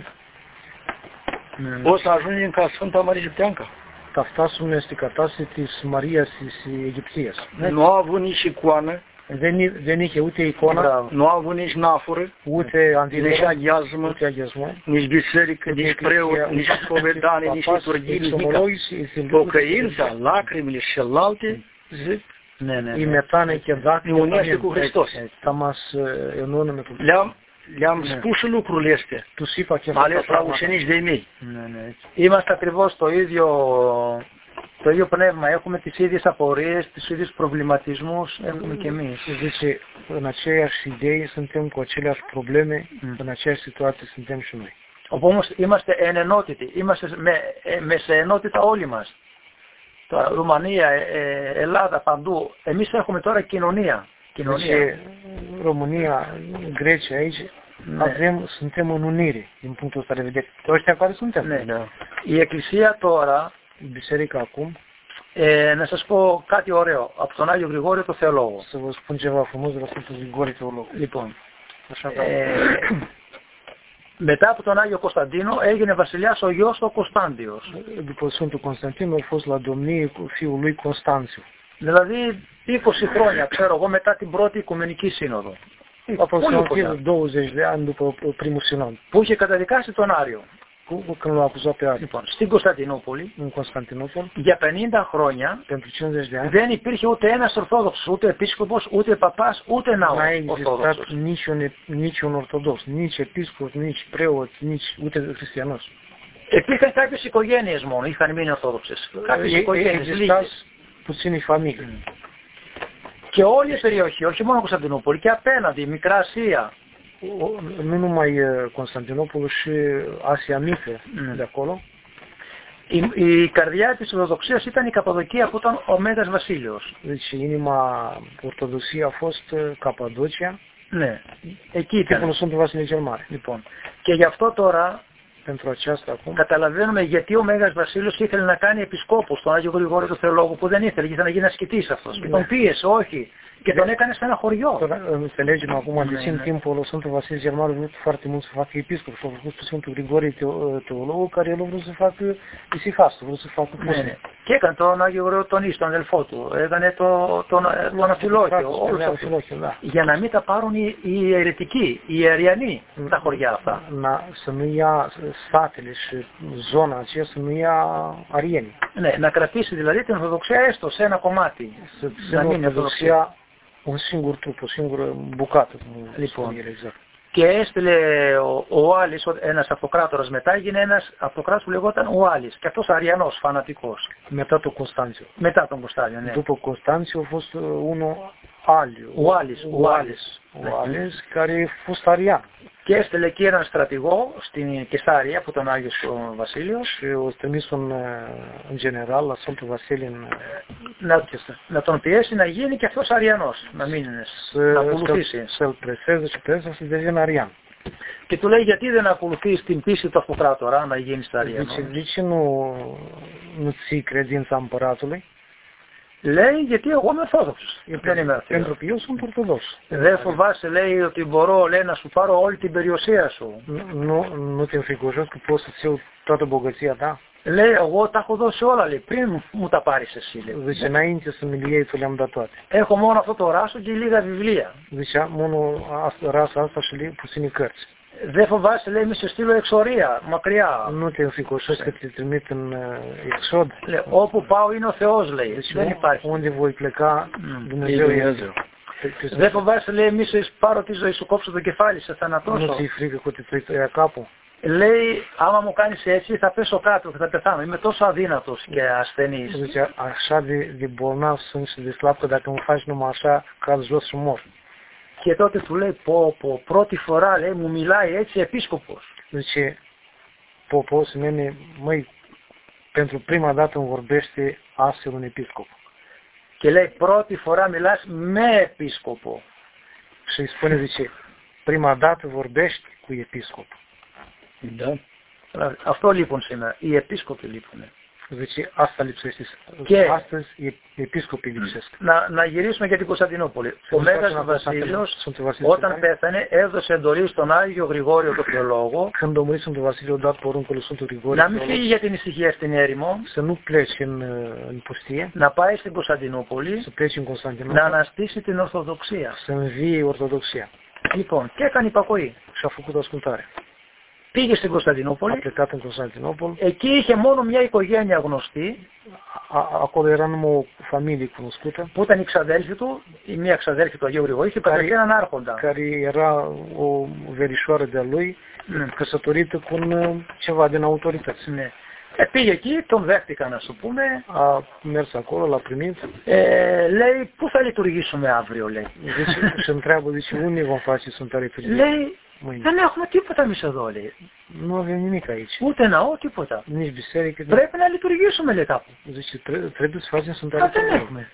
o să ajungem ca Sfânta Marie Egipteanca. θα φτάσουμε στην κατάσταση της Μαρίας της Αιγυπτίας. Nu a avut nici icoană, Δεν, εί- δεν είχε ούτε εικόνα, nu a avut nici nafură, ούτε nici αντιδρά, aghiazmă, ούτε αγιασμό. nici biserică, nici preot, nici spovedanie, nici liturghie, nici pocăința, lacrimile și celelalte, zic, Ναι, ναι, η ναι. μετάνε και ne δάκρυα unește cu Hristos. θα μας ε, ενώνουν με τον Le-am, le-am Ναι. spus și lucrurile astea, Τους είπα και mai αυτά τα ales la πράγματα. ucenici de-ai mei. Ναι, ναι. Είμαστε ακριβώς το ίδιο, το ίδιο πνεύμα. Έχουμε τις ίδιες απορίες, τους ίδιους προβληματισμούς, έχουμε και εμείς. Zice, în aceeași idee suntem cu aceleași probleme, Mm. în aceeași situație suntem și noi. Όμως είμαστε εν ενότητοι, είμαστε με, ε, με σε ενότητα όλοι μας. Τώρα, Ρουμανία, ε, ε, Ελλάδα, παντού. Εμείς έχουμε τώρα κοινωνία. κοινωνία. Deci, România, Grecia, aici, Ναι. avem, suntem în unire, din punctul ăsta de vedere. Ăștia care suntem. Ναι. Η Εκκλησία τώρα, Η biserica acum, ε, να σας πω κάτι ωραίο, από τον Άγιο Γρηγόριο το Θεολόγο. să vă spun ceva frumos de la Sfântul Grigore Teolog. Λοιπόν, Așa că, ε, μετά από τον Άγιο Κωνσταντίνο έγινε βασιλιάς ο γιος ο Κωνσταντιος. după Sfântul Constantin, a fost la domnie cu fiul lui Constanțiu. Δηλαδή είκοσι χρόνια, ξέρω εγώ, μετά την πρώτη Οικουμενική Σύνοδο. Aproximativ douăzeci de ani după primul sinod. Που είχε καταδικάσει τον Άριο. Cu, când l-a acuzat pe Ari. Λοιπόν, στην Κωνσταντινούπολη, În Constantinopol, για πενήντα χρόνια, pentru cincizeci de ani, δεν υπήρχε ούτε ένας Ορθόδοξος, ούτε επίσκοπος, ούτε παπάς, ούτε ναός n-a existat Ορθόδοξος. niciun, niciun ortodox, nici episcop, nici preot, nici ούτε χριστιανός. Υπήρχαν κάποιες οικογένειες μόνο, είχαν μείνει Ορθόδοξες. Κάποιες οικογένειες, λίγες. Puțini familii. Και όλη η περιοχή, όχι μόνο Κωνσταντινούπολη, και απέναντι, η Μικρά Ασία. Nu numai Constantinopolul și Asia Mică de acolo. Η, η καρδιά της Ορθοδοξίας ήταν η Καπαδοκία που ήταν ο Μέγας Βασίλειος. Deci inima Ortodoxiei a fost Capadocia. Ναι, εκεί ήταν. Timpul Sfântul Vasile cel Mare. Λοιπόν, και γι' αυτό τώρα Pentru aceasta acum καταλαβαίνουμε γιατί ο Μέγας Βασίλειος ήθελε να κάνει επισκόπους τον Άγιο Γρηγόριο του Θεολόγου που δεν ήθελε, ήθελε να γίνει ασκητής αυτός. Και τον πίεσε, όχι, Και τον έκανε σε ένα χωριό. Τώρα înțelegem acum de ce în timpul Sfântul Vasile cel Mare a vrut foarte mult să facă episcop și a făcut pe Sfântul Grigorie teologul care el a vrut să facă isihastul, a vrut să facă pusne. Και έκανε τον Άγιο Γρηγορίου τον αδελφό του, έκανε το, τον, τον Αφιλόκιο, όλους αυτούς. Για να μην τα πάρουν οι, οι αιρετικοί, οι αριανοί τα χωριά αυτά. Να, să nu ia satele și zona aceea să nu ia arienii. Ναι, να κρατήσει δηλαδή την Ορθοδοξία έστω σε ένα κομμάτι. Να μην είναι Ορθοδοξία un singur trup, o singură bucată. Λοιπόν, και έστειλε ο, ο Άλης, ένας αυτοκράτορας μετά, έγινε ένας αυτοκράτορας που λεγόταν ο Άλης. Και αυτός αριανός, φανατικός. Μετά τον Κωνσταντιο. Μετά τον Κωνσταντιο, ναι. După Constanțiu a fost unul Aliu. Ο Άλης, ο Άλης. Ο Άλης, care a fost arian. Και έστειλε εκεί έναν στρατηγό στην Κεσάρια, που ήταν ο Άγιος ο Βασίλειος. Și ο trimis un general la Sfântul Vasile în να, να τον πιέσει να γίνει και αυτός αριανός, να μην είναι, να ακολουθήσει. Să-l preseze și preseze să devină arian. Και του λέει γιατί δεν ακολουθείς την πίστη του αυτοκράτορα να γίνεις αριανός. De ce nu, nu ții credința împăratului? Λέει γιατί εγώ είμαι Ορθόδοξος. Δεν είμαι Pentru că eu sunt ortodox. Δεν φοβάσαι, λέει, ότι μπορώ, λέει, να σου πάρω όλη την περιουσία σου. Nu, nu te înfricoșezi că pot să-ți iau toată bogăția ta. Λέει, εγώ τα έχω δώσει όλα, λέει, πριν μου τα πάρεις εσύ, λέει. Deci înainte să mi le iei, tu le-am dat toate. Έχω μόνο αυτό το ράσο και λίγα βιβλία. Deci μόνο rasa asta și puține cărți. Δεν φοβάσαι, λέει, μη σε στείλω εξορία, μακριά. Nu te înfricoșezi că te trimit în exod. Λέει, όπου πάω είναι ο Θεός, λέει. Deci, δεν υπάρχει. Unde voi pleca, Dumnezeu este. Δεν φοβάσαι, λέει, μη σε πάρω τη ζωή σου, κόψω το κεφάλι, σε θανατώσω. Nu ți-i frică că te tăia capul. Λέει, άμα μου κάνεις έτσι θα πέσω κάτω και θα πεθάνω. Είμαι τόσο αδύνατος και ασθενής. Deci așa de, de bolnav sunt și de slab că dacă mă faci numai așa, cad jos și mor. Και τότε του λέει, πω, πω, πρώτη φορά, λέει, μου μιλάει έτσι επίσκοπος. Deci, popos mene, măi, pentru prima dată îmi vorbește astfel un episcop. Και λέει, πρώτη φορά μιλάς με επίσκοπο. Și îi spune, zice, prima dată vorbești cu episcop. Da. Αυτό λείπουν σήμερα. Οι επίσκοποι λείπουν. Deci asta lipsește. Και astăzi episcopii lipsesc. Να, να γυρίσουμε για την Κωνσταντινούπολη. Ο Μέγας Βασίλειος, όταν πέθανε, έδωσε εντολή στον Άγιο Γρηγόριο το Θεολόγο Când a murit Sfântul Vasile, a dat poruncul Sfântul Grigore να μην φύγει για την ησυχία στην έρημο, să nu plece în, în pustie, να πάει στην Κωνσταντινούπολη, să plece în Constantinopol, να αναστήσει την Ορθοδοξία. Să învie Ortodoxia. Λοιπόν, και έκανε υπακοή. Și a făcut ascultare. Πήγε στην Κωνσταντινούπολη. A plecat în Constantinopol. Εκεί είχε μόνο μια οικογένεια γνωστή. Acolo era numai o familie cunoscută. Που ήταν η ξαδέλφη του, η μία ξαδέλφη του Αγίου Γρηγορίου, είχε παντρευτεί έναν άρχοντα. Care era o verișoară de-a lui, mm. căsătorită cu un, ceva din autorități. Ναι. Ε, πήγε εκεί, τον δέχτηκαν, να σου πούμε. A mers acolo, l-a primit. Ε, λέει, πού θα λειτουργήσουμε αύριο, λέει. Deci, și întreabă, zice, unde vom face Sfânta Liturghie? Λέει, mâine. Δεν έχουμε τίποτα εμείς εδώ, λέει. Nu avem nimic aici. Ούτε ναό, τίποτα. Nici biserică. Πρέπει να λειτουργήσουμε, λέει, κάπου. Zice, trebuie să facem Sfânta Liturghie. Δεν έχουμε.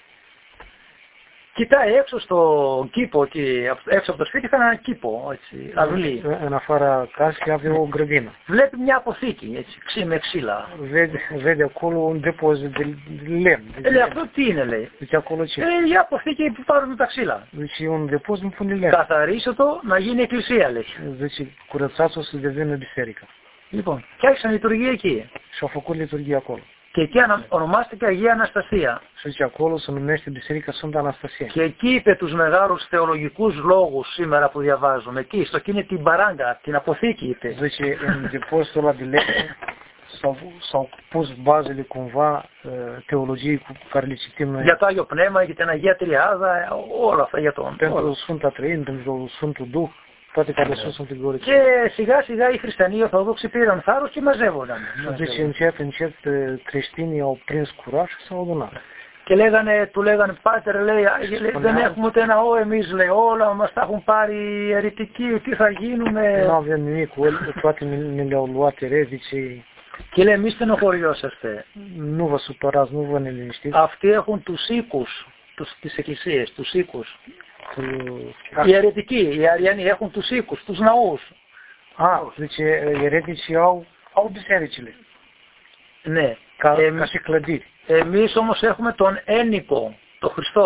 Κοιτάει έξω στο κήπο, εκεί, έξω από το σπίτι είχαν ένα κήπο, έτσι, αυλή. În afara casei avea o grădină. Βλέπει μια αποθήκη, έτσι, με ξύλα. Vede, vede acolo un depozit de lemn. Λέει, αυτό τι είναι, λέει. Deci acolo ce? Ε, η αποθήκη που πάρουν τα ξύλα. Deci e un depozit που pune lemn. Καθαρίσε το να γίνει εκκλησία, λέει. Deci curățați-o să devină biserică. Λοιπόν, και άρχισαν λειτουργία εκεί. Și-au făcut liturghia acolo. Και εκεί ονομάστηκε Αγία Αναστασία. Și zice, acolo se numește Biserica Sfânta Anastasia. Και εκεί είπε τους μεγάλους θεολογικούς λόγους σήμερα που διαβάζουμε. Εκεί, στο εκείνη την παράγκα, την αποθήκη είπε. Zice, în depozitul ăla de lemn s-au, s-au pus bazele cumva teologiei cu care le citim noi. Για το Άγιο Πνεύμα, για την Αγία Τριάδα, όλα αυτά για τον. Pentru Sfânta Trăim, pentru Sfântul Duh. Toate care sunt sunt Grigore. Και σιγά σιγά οι χριστιανοί Ορθόδοξοι πήραν θάρρος και μαζεύονταν. Deci încet, încet creștinii au prins curaj și s-au adunat. Και λέγανε, του λέγανε, πάτερ, λέει, δεν έχουμε ούτε ναό εμείς, λέει, όλα μας τα έχουν πάρει οι αιρετικοί, τι θα γίνουμε. Nu avem nimic, toate ne le-au luat erezicii. Και λέει, μη στενοχωριόσαστε. Nu vă supărați, nu vă neliniștiți. Αυτοί έχουν τους οίκους, τις εκκλησίες, τους οίκους. Οι αιρετικοί, οι αριανοί έχουν τους οίκους, τους ναούς. Α, zice, ereticii au, au bisericile. Ναι. Ca, Εμ, ca și clădiri. Εμείς όμως έχουμε τον ένικο, τον Χριστό.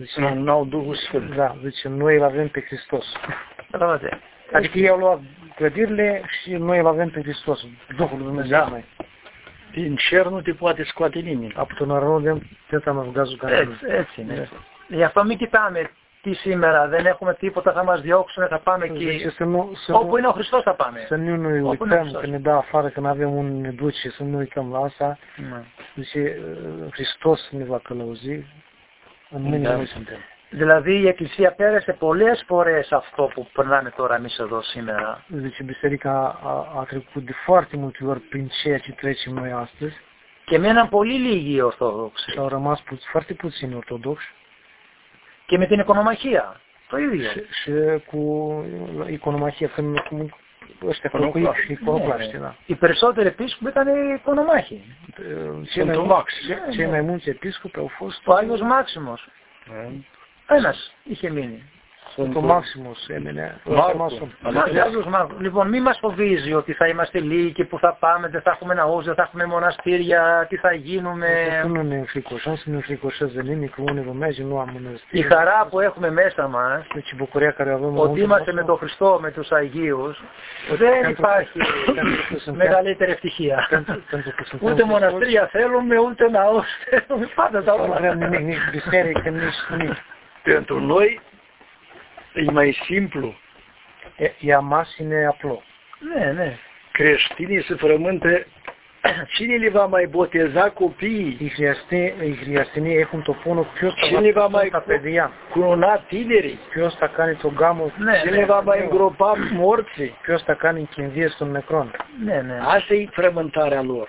Deci, n-au Duhul Sfânt. Da, deci noi îl avem pe Hristos. Καταλάβατε. Adică ei au luat clădirile și noi îl avem pe Hristos, Duhul lui Dumnezeu Da. noi. Din cer nu te poate scoate nimeni. Από τον ουρανό δεν, δεν θα μας βγάζουν κανένα. Έτσι, έτσι είναι. Γι' αυτό μην κοιτάμε τι σήμερα, δεν έχουμε τίποτα, θα μας διώξουν, θα πάμε Deci εκεί. să nu, să Όπου nu, είναι ο Χριστός θα πάμε. să nu ne Όπου είναι ο uităm Χριστός. că ne dă afară, că nu avem unde ne duce, să nu uităm la asta. Ναι. Deci Hristos ne va călăuzi, în mâinile Da. noi suntem. Δηλαδή η Εκκλησία πέρασε πολλές φορές αυτό που περνάμε τώρα εμείς εδώ σήμερα. Deci biserica a, a trecut de foarte multe ori prin ceea ce trecem noi astăzi Και μέναν πολύ λίγοι οι Ορθόδοξοι. și au rămas pu- foarte puțini ortodoxi Και με την οικονομαχία. Το ίδιο. și, și cu iconomachia, când cum ăștia Iconoclaști. făcuiți, iconoclaști, da. Οι περισσότεροι επίσκοποι ήταν οικονομάχοι. Cei mai, Sfântul mulți, Max. ce- cei mai mulți episcopi au fost Ο Άγιος Μάξιμος. Ένας είχε μείνει. Sfântul Maximus, έμενε, Μάρκο. Μα, Άγιος Μάρκος. Λοιπόν, μην μας φοβίζει ότι θα είμαστε λίγοι, που θα πάμε, δεν θα έχουμε ναούς, δεν θα έχουμε μοναστήρια, τι θα γίνουμε. Să nu ne înfricoșăm, să ne înfricoșeze nimic, că unde vom merge, nu am Η mănăstiri. χαρά που έχουμε μέσα μας, Deci bucuria care o avem ότι înăuntru είμαστε με nostru, τον Χριστό, με τους Αγίους, δεν υπάρχει μεγαλύτερη ευτυχία. pentru, pentru că suntem Ούτε Hristos, μοναστήρια θέλουμε, ούτε ναός θέλουμε, πάντα τα nu vrem όλα. nimic, nici biserică, nici nimic. Pentru noi e mai simplu. E, για μας είναι απλό. Ναι, ναι. Creștinii se frământă cine le va mai boteza copiii, Οι χριστιανοί, οι χριστιανοί έχουν το πόνο ποιος θα cine va mai βαφτίσει τα παιδιά, cununa tinerii, ποιος θα κάνει τον γάμο, Ναι, cine ναι, va mai îngropa morții. ποιος θα κάνει κινδύες των νεκρών. ναι, ναι. Asta e frământarea lor.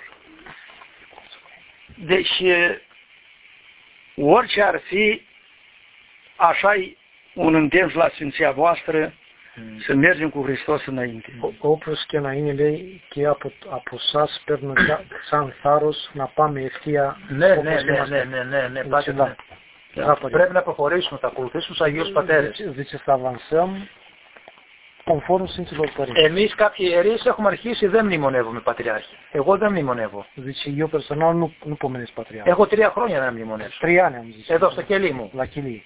Deci, orice ar fi, așa e un îndemn la Sfinția voastră, să mergem cu Hristos înainte. Όπως και να είναι, λέει, και από, από εσάς παίρνω σαν θάρρος να πάμε ευθεία Ναι, ναι, όπως ναι, ναι, είμαστε. ναι, ναι, ναι, Έτσι, πάτε, da. ναι. Da, Πρέπει να προχωρήσουμε, θα ακολουθήσουμε τους Αγίους Πατέρες. Zice, zice să avansăm conform Sfinților Părinți. Εμείς κάποιοι ιερείς έχουμε αρχίσει, δεν μνημονεύουμε πατριάρχη. Εγώ δεν μνημονεύω. Zice, eu personal nu, nu pomenesc patriarh. Έχω τρία χρόνια να μνημονεύσω. Trei ani am zis. Εδώ στο κελί μου. La chilie.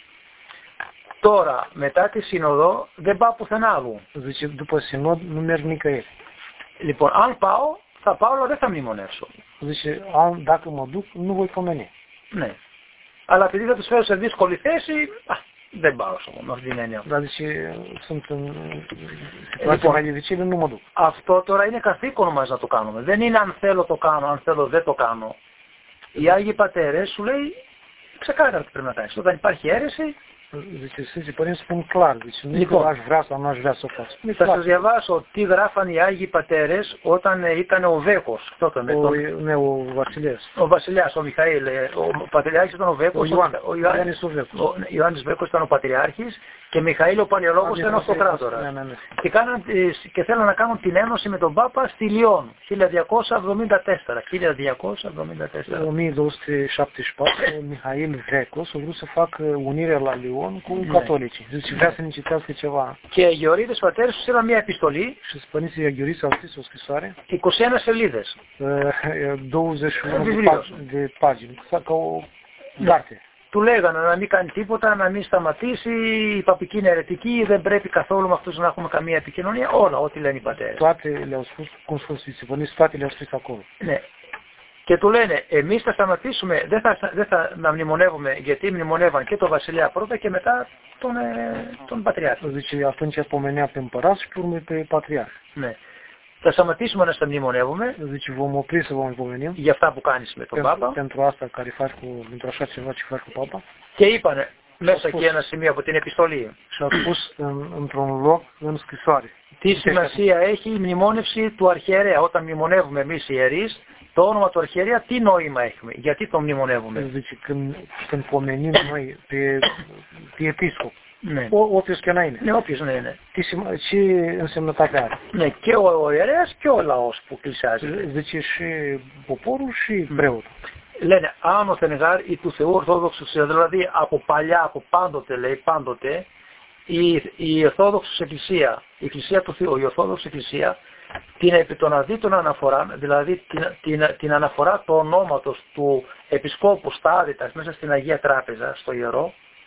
Τώρα, μετά τη σύνοδο, δεν πάω πουθενά αλλού. Zice, după sinod nu merg nicăieri. Λοιπόν, αν πάω, θα πάω, αλλά δεν θα μνημονεύσω. Zice, am, dacă mă duc, nu voi pomeni. Ναι. Αλλά επειδή θα τους φέρω σε δύσκολη θέση, α, δεν πάω με αυτή την έννοια. Dar zice, sunt în situații Λοιπόν, mai dificile, nu mă duc. αυτό τώρα είναι καθήκον μας να το κάνουμε. Δεν είναι αν θέλω το κάνω, αν θέλω δεν το κάνω. Οι Άγιοι Πατέρες σου λέει ξεκάθαρα τι πρέπει να κάνεις. Όταν υπάρχει αίρεση, Zice, Sfinții Părinți spun clar, zice, nu Λοιπόν. că aș vrea sau nu aș vrea să o fac. Spune θα clar. σας διαβάσω τι γράφαν οι Άγιοι Πατέρες όταν ε, ήταν ο Βέκος. Τότε με O, τον, ne, o Vasileas. ο Βασιλιάς, ο Μιχαήλ, ε, ο Πατριάρχης ήταν ο Βέκος, Ο Ιωάννη. ο, Ιωάννης, Ιωάννης ο Βέκος. ο Ιωάννης Βέκος ήταν ο Πατριάρχης και Μιχαήλ ο Παλαιολόγος ήταν ο Αυτοκράτορας. Ναι, ναι, ναι. Και, κάναν, ε, και θέλαν να κάνουν την ένωση με τον Πάπα στη Λιόν, χίλια διακόσια εβδομήντα τέσσερα. χίλια διακόσια εβδομήντα τέσσερα. o mie două sute șaptezeci și patru, Mihail Vrecos a vrut să facă unirea la Lyon cu Ναι. catolicii. Zice, vrea să ne citească ceva. Και οι Γεωργίδες Πατέρες τους στείλαν μια επιστολή, Și spăniții Iaghioriți au scris o scrisoare, είκοσι ένα σελίδες. uh, douăzeci și unu de, Βιβλίο. pag- de pagini, ca o carte. Του λέγανε να μην κάνει τίποτα, να μην σταματήσει, η παπική είναι αιρετική, δεν πρέπει καθόλου με αυτούς να έχουμε καμία επικοινωνία, όλα ό,τι λένε οι πατέρες. Toate le-au spus, cum spun Sfinții Părinți, toate le-au scris acolo. Ναι. Και του λένε, εμείς θα σταματήσουμε, δεν θα, δεν θα να μνημονεύουμε, γιατί μνημονεύαν και τον Βασιλιά πρώτα και μετά τον, ε, τον Πατριάρχη. Zice, atunci pomenea pe împărat și pe urmă pe patriarh. Ναι. Θα σταματήσουμε να στα μνημονεύουμε Zice, vom opri să vom pomenim για αυτά που κάνεις με τον pentru, Πάπα pentru asta care faci cu, pentru așa ceva ce faci cu papa. και είπανε μέσα εκεί ένα σημείο από την επιστολή. Și a spus în, într-un loc în scrisoare. Τι σημασία έχει η μνημόνευση του αρχιερέα. Όταν μνημονεύουμε εμείς οι ιερείς, το όνομα του αρχιερέα τι νόημα έχουμε, γιατί το μνημονεύουμε. Zice, când, când pomenim noi pe, pe episcop, Ναι, o, όποιος και να είναι, ναι όποιος ναι, ναι. τι, σημα- ce însemnătate are? Ναι, και ο, ο ιερέας και ο λαός που πλησιάζει. Zice și poporul și preotul. Λένε άνωθεν γάρ ή του Θεού Ορθόδοξου Εκκλησία, δηλαδή από παλιά, από πάντοτε λέει, πάντοτε, η, η Ορθόδοξη Εκκλησία, η Εκκλησία του Θεού, η Ορθόδοξη Εκκλησία, την επί των αδίτων αναφορά, δηλαδή την, την, την αναφορά του ονόματος του Επισκόπου στα άδυτα μέσα στην Αγία Τράπεζα, στο Ιερό,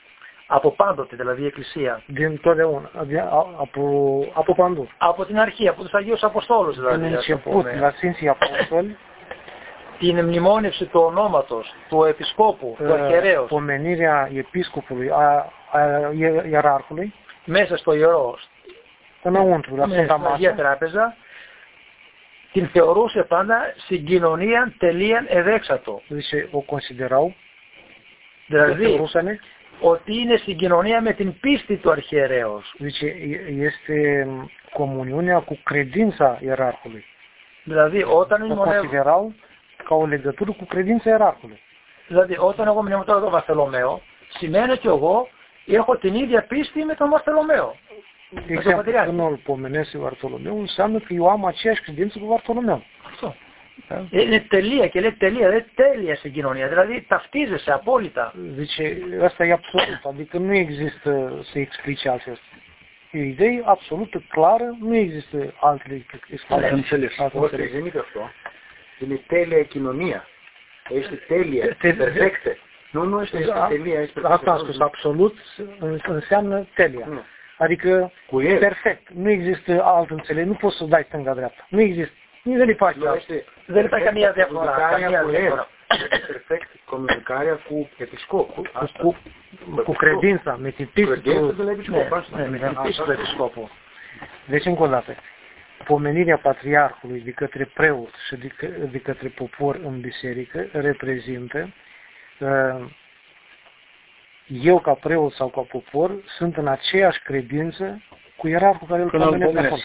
Από πάντοτε δηλαδή η Εκκλησία. Din totdeauna, από, από παντού. Από την αρχή, από τους Αγίους Αποστόλους δηλαδή. Din început, la Sfinții Apostoli, την μνημόνευση του ονόματος, του επισκόπου, του αρχιερέως. Pomenirea episcopului, a, a ierarhului. Μέσα στο ιερό. Înăuntru, la Sfânta Masă. Αγία Τράπεζα. Την θεωρούσε πάντα συγκοινωνία τελείαν εδέξατο. Zice, o considerau, δηλαδή, ότι είναι συγκοινωνία με την πίστη του αρχιερέως. Zice, este comuniunea cu credința ierarhului. Δηλαδή, όταν o considerau ca o legătură cu credința ierarhului. Δηλαδή, όταν εγώ μνημονεύω τώρα τον Βαρθολομαίο, σημαίνει ότι εγώ έχω την ίδια πίστη με τον Βαρθολομαίο. Exact, când îl pomenesc Vartolomeu, înseamnă că eu am aceeași credință cu Vartolomeu. Αυτό. Είναι τελεία και λέει τελεία, δεν τέλεια συγκοινωνία, δηλαδή ταυτίζεσαι απόλυτα. Zice, asta e absolut, adică nu există să explice altfel. E o idee absolută, clară, nu există altele explicații. Όχι, δεν είναι αυτό. Είναι τέλεια κοινωνία. Este τέλεια, perfecte. Nu, nu este τέλεια, este perfecte. Asta am spus, absolut înseamnă telia. Adică perfect. Nu există alt înțeleg, nu poți să dai stânga-dreapta. Nu există. Δεν υπάρχει. Δεν υπάρχει καμία διαφορά. Καμία διαφορά. Perfect, comunicarea cu episcopul. Cu, cu credința, με την πίστη του episcopul. Deci, încă o dată, pomenirea patriarhului de către preot și de, de către popor în biserică reprezintă eu ca preot sau ca popor sunt în aceeași credință cu ierarhul care îl pomenesc.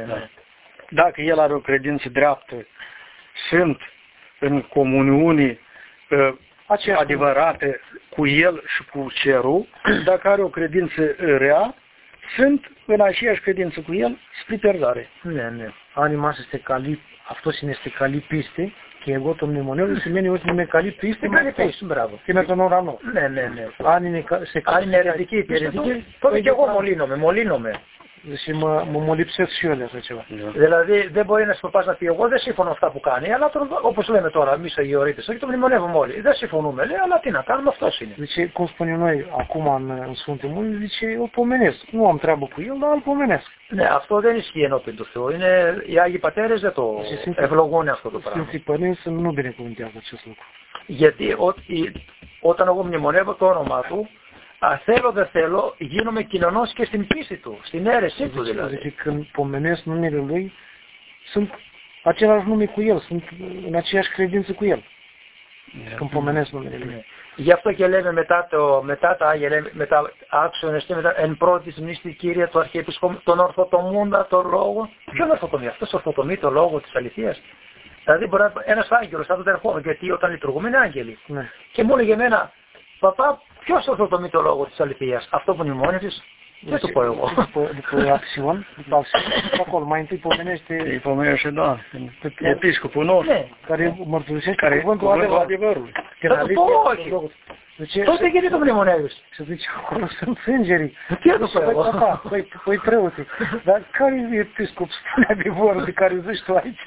Dacă el are o credință dreaptă, sunt în comuniune uh, adevărate cu el și cu cerul. Dacă are o credință rea, sunt în aceeași credință cu el spre pierzare. Αν είμαστε καλοί, αυτός είναι στη καλή πίστη και εγώ τον μνημονεύω, σημαίνει ότι είμαι καλή πίστη και με τον ουρανό. Ναι, ναι, ναι. Αν είναι σε καλή αιρετική πίστη, τότε και εγώ μολύνομαι, μολύνομαι. Deci mă, mă, mă lipsesc și eu de așa ceva. Δηλαδή δεν μπορεί να σου πας να πει εγώ δεν σύμφωνο με αυτά που κάνει, αλλά τον, όπως λέμε τώρα εμείς οι Αγιορείτες, όχι το μνημονεύουμε όλοι. Δεν συμφωνούμε, λέει, αλλά τι να κάνουμε, αυτός είναι. Deci, cum spunem noi acum în, în Sfântul Munte, zice, îl pomenesc. Nu am treabă cu el, dar îl pomenesc. Ναι, αυτό δεν ισχύει ενώπιν του Θεού. Είναι, οι Άγιοι Πατέρες δεν το ευλογούν αυτό το πράγμα. Sfinții Părinți nu binecuvântează acest lucru. Γιατί ό, η, όταν εγώ μνημονεύω το όνομα του, Α, θέλω δεν θέλω, γίνομαι κοινωνός και στην πίστη του, στην αίρεσή του δηλαδή. Deci când pomenesc numele lui, sunt același nume cu el, sunt în aceeași credință cu el. Când pomenesc numele lui. Γι' αυτό και λέμε μετά, το, μετά τα Άγια, λέμε, μετά άξονες και μετά εν πρώτης μνήστη Κύριε του Αρχιεπισκόπου, τον ορθοτομούντα το λόγο. Ποιον ορθοτομεί, αυτός ορθοτομεί το λόγο της αληθείας. Δηλαδή μπορεί να ένας άγγελος, σαν τον τερχόνο, γιατί όταν λειτουργούμε είναι άγγελοι. Ναι. Και μου έλεγε εμένα, παπά, ποιος ορθοτομεί το λόγο της αληθείας, αυτό που μνημόνευσες. Δεν το πω εγώ. După Axion, după Axion, acolo mai întâi pomenește... Îi pomenește, da, episcopul nostru, care mărturisește cuvântul adevărului. Θα του πω όχι. Τότε γιατί το μνημονεύεις. Și zice, acolo sunt îngerii. Τι το πω εγώ. Păi preoții, dar care e episcop spune adevărul de care zici tu aici?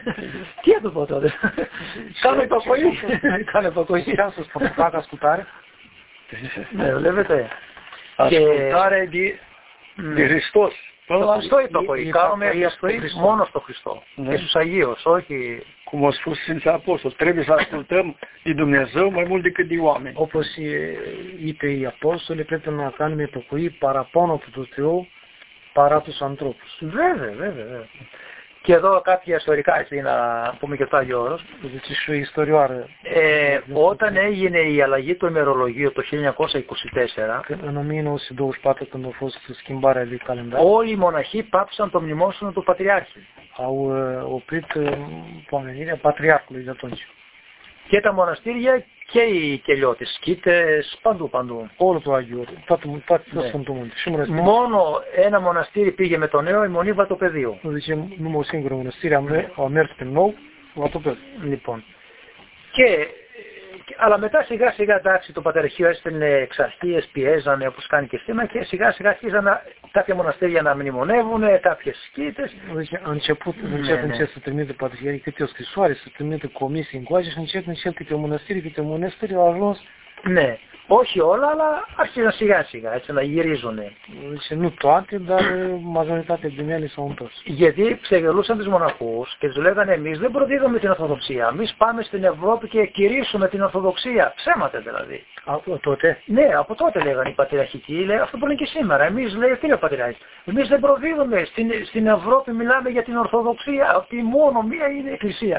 Τι το πω τότε. Κάνω υπακοή. Κάνω υπακοή. Ce am să spun, fac ascultare? Ναι, βλέπετε. Ascultare de, de Χριστός. Αυτό υπακοή. Κάνουμε υπακοή μόνο στο Χριστό. Και στους Αγίους, όχι... Cum au spus Sfinții Apostoli, trebuie să ascultăm de Dumnezeu mai mult decât de oameni. Όπως είπε οι Απόστολοι, πρέπει να κάνουμε υπακοή παραπάνω από τον Θεό παρά τους ανθρώπους. Βέβαια, βέβαια, βέβαια. Και εδώ κάποια ιστορικά, έτσι, να πούμε και το Άγιο Όρος. Ε, όταν έγινε η αλλαγή του ημερολογίου το χίλια εννιακόσια είκοσι τέσσερα, όλοι οι μοναχοί πάψαν το μνημόσυνο του Πατριάρχη. Και τα μοναστήρια και οι κελιώτες, σκήτες, παντού, παντού. Όλο το Άγιο, ναι. Μόνο ένα μοναστήρι πήγε με το νέο, η Μονή Βατοπεδίου. Λοιπόν. Και, αλλά μετά σιγά σιγά εντάξει το Πατριαρχείο έστελνε εξαρχίες, πιέζανε όπως κάνει και σήμερα και σιγά σιγά αρχίζανε κάποια μοναστήρια να μνημονεύουν, κάποιες σκήτες. A început încet încet să trimite patriarhii câte o scrisoare, să trimite comisii încoace și încet încet câte o mănăstire, câte o mănăstire au ajuns. Ναι. Όχι όλα, αλλά άρχισαν σιγά σιγά έτσι να γυρίζουν. Deci nu toate, dar majoritatea din ele s-au întors. Γιατί ξεγελούσαν τους μοναχούς και τους λέγανε εμείς δεν προδίδουμε την Ορθοδοξία. Εμείς πάμε στην Ευρώπη και κηρύσουμε την Ορθοδοξία. Ψέματα δηλαδή. Από τότε. Ναι, από τότε λέγανε οι πατριαρχικοί, λέει, αυτό που λένε και σήμερα. Εμείς, λέει, τι λέει ο πατριάρχης, εμείς δεν προδίδουμε. Στην, στην Ευρώπη μιλάμε για την Ορθοδοξία, ότι μόνο μία είναι η Εκκλησία.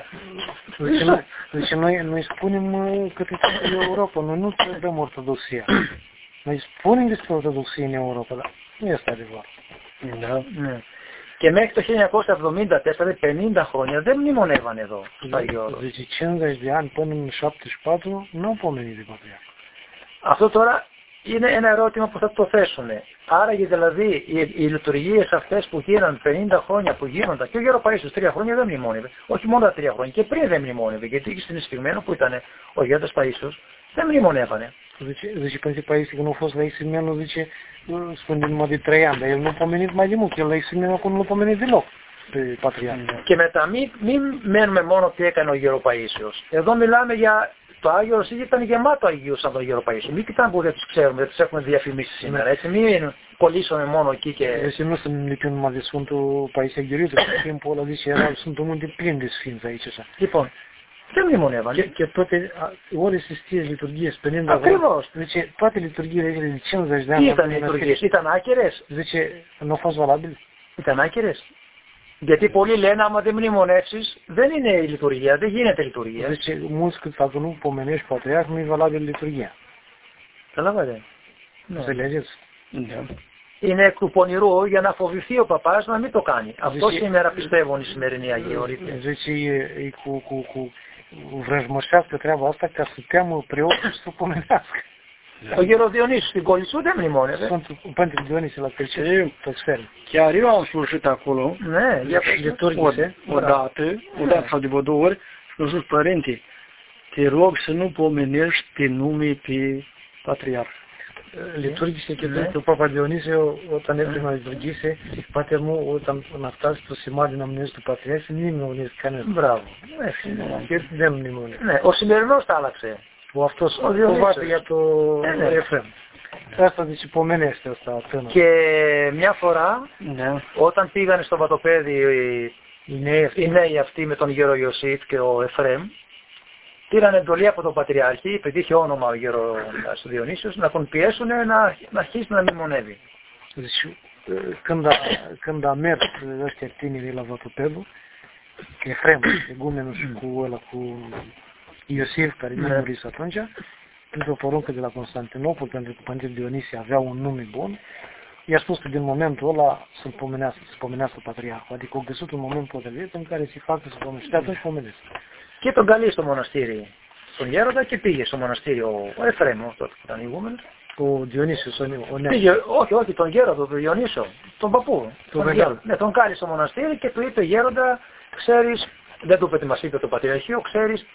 Deci noi, noi spunem că în Europa, noi nu dăm Ortodoxia. Noi spunem despre Ortodoxie în Europa, dar nu este adevăr. Да. Ναι. Και μέχρι το χίλια εννιακόσια εβδομήντα τέσσερα, πενήντα χρόνια δεν μνημονεύαν εδώ στο Άγιο Όρος. Deci cincizeci de ani până în șaptezeci și patru nu au pomenit de Patriarh. Αυτό τώρα είναι ένα ερώτημα που θα το θέσουν. Άραγε δηλαδή οι, οι λειτουργίες αυτές που γίνανε πενήντα χρόνια που γίνονταν και ο Γεροπαΐσιος τρία χρόνια δεν μνημόνευε. Όχι μόνο τα τρία χρόνια και πριν δεν μνημόνευε. Γιατί στην Ισπυρμένο που ήταν ο Γέροντας Παΐσιος δεν μνημονεύανε. Zice, zice Părinte Paisie că nu a fost la Isimenu, zice, spune numai de trei ani, dar el nu a pomenit mai de mult, el la Isimenu acum nu a pomenit deloc pe Patriarh. Και μετά μην μη μένουμε μόνο τι έκανε ο Γεροπαΐσιος. Εδώ μιλάμε για το Άγιο Ρωσίδη, ήταν γεμάτο Αγίου σαν τον Γεροπαΐσιο. Μην κοιτάμε που δεν τους ξέρουμε, δεν τους έχουμε διαφημίσει σήμερα, έτσι, μην κολλήσουμε μόνο εκεί και... Deci nu să ne lipim numai de Sfântul Paisie Gheriuță, că timpul ăla zice, era Sfântul Munte plin de sfinți aici așa. Λοιπόν, δεν μνημονεύανε. Και, και toate ore se știe liturghie, spunând Ακριβώς. Zice, toate liturghiile de cincizeci de Τι ani. ήταν οι λειτουργίες, ήταν άκυρες. Zice, nu au fost valabile. Ήταν άκυρες. Γιατί πολλοί λένε άμα δεν μνημονεύσεις δεν είναι η λειτουργία, δεν γίνεται λειτουργία. Zice, mulți cât dacă nu pomenești Patriarh, nu e valabil liturghia. Καταλάβατε. Înțelegeți? Είναι εκ του πονηρού για να φοβηθεί ο παπάς να μην το κάνει. Αυτό σήμερα πιστεύουν οι σημερινοί Αγίοι Ορείτες. Zice, e, e cu, cu, cu vrăjmășească treaba asta ca să teamă preotul să pomenească. Ο Γέρος Διονύσιος στην Κολυσσού δεν μνημόνευε. Părintele Dionisie la Târciu, tot sferul. Chiar eu am slujit acolo, Ναι, για liturghise. odată, odată sau de vreo două ori, și mi-a spus, părinte, te rog să nu pomenești pe nume pe Patriarh. Liturghise και το Πάπα Διονύσιο όταν έπρεπε να λειτουργήσει, πάτερ μου όταν να φτάσει στο σημάδι να μνημονεύσει του Πατριάρχη, μην μνημονεύσει κανένα. Μπράβο. Και δεν μνημονεύει. Ναι, ο σημερινός τα άλλαξε. Ο αυτός φοβάται για το Εφραίμ. Asta zice pomenește asta tânăr. Και μια φορά, Ναι. όταν πήγανε στο βατοπέδι οι νέοι, οι νέοι αυτοί με τον Γέρο Ιωσήφ και ο Εφραίμ, πήραν εντολή από τον Πατριάρχη, επειδή είχε όνομα ο Γέροντας Διονύσιος, να τον πιέσουν να, να αρχίσει να μνημονεύει. Deci, când a, când a mers ăștia tinerii la Vatopedul, Efrem, egumenul și cu ăla, cu Iosif, care nu a murit atunci, printr-o poruncă de la Constantinopol, pentru că Părintele Dionisie avea un nume bun, i-a spus că din momentul ăla să-l pomenească, să pomenească Patriarhul. Adică au găsit un moment potrivit în care să-i facă să pomenească. Și atunci pomenesc. Και τον καλεί στο μοναστήρι στον Γέροντα και πήγε στο μοναστήριο ο Εφραίμ, τότε που ήταν ηγούμενος. Ο Διονύσιος, ο νέος. Πήγε, όχι, όχι, τον Γέροντα, τον Διονύσιο, τον παππού. Τον τον Γέροντα. Ναι, τον κάλεσε στο μοναστήρι και του είπε Γέροντα, ξέρεις, δεν του είπε τι μας είπε το Πατριαρχείο, ξέρεις,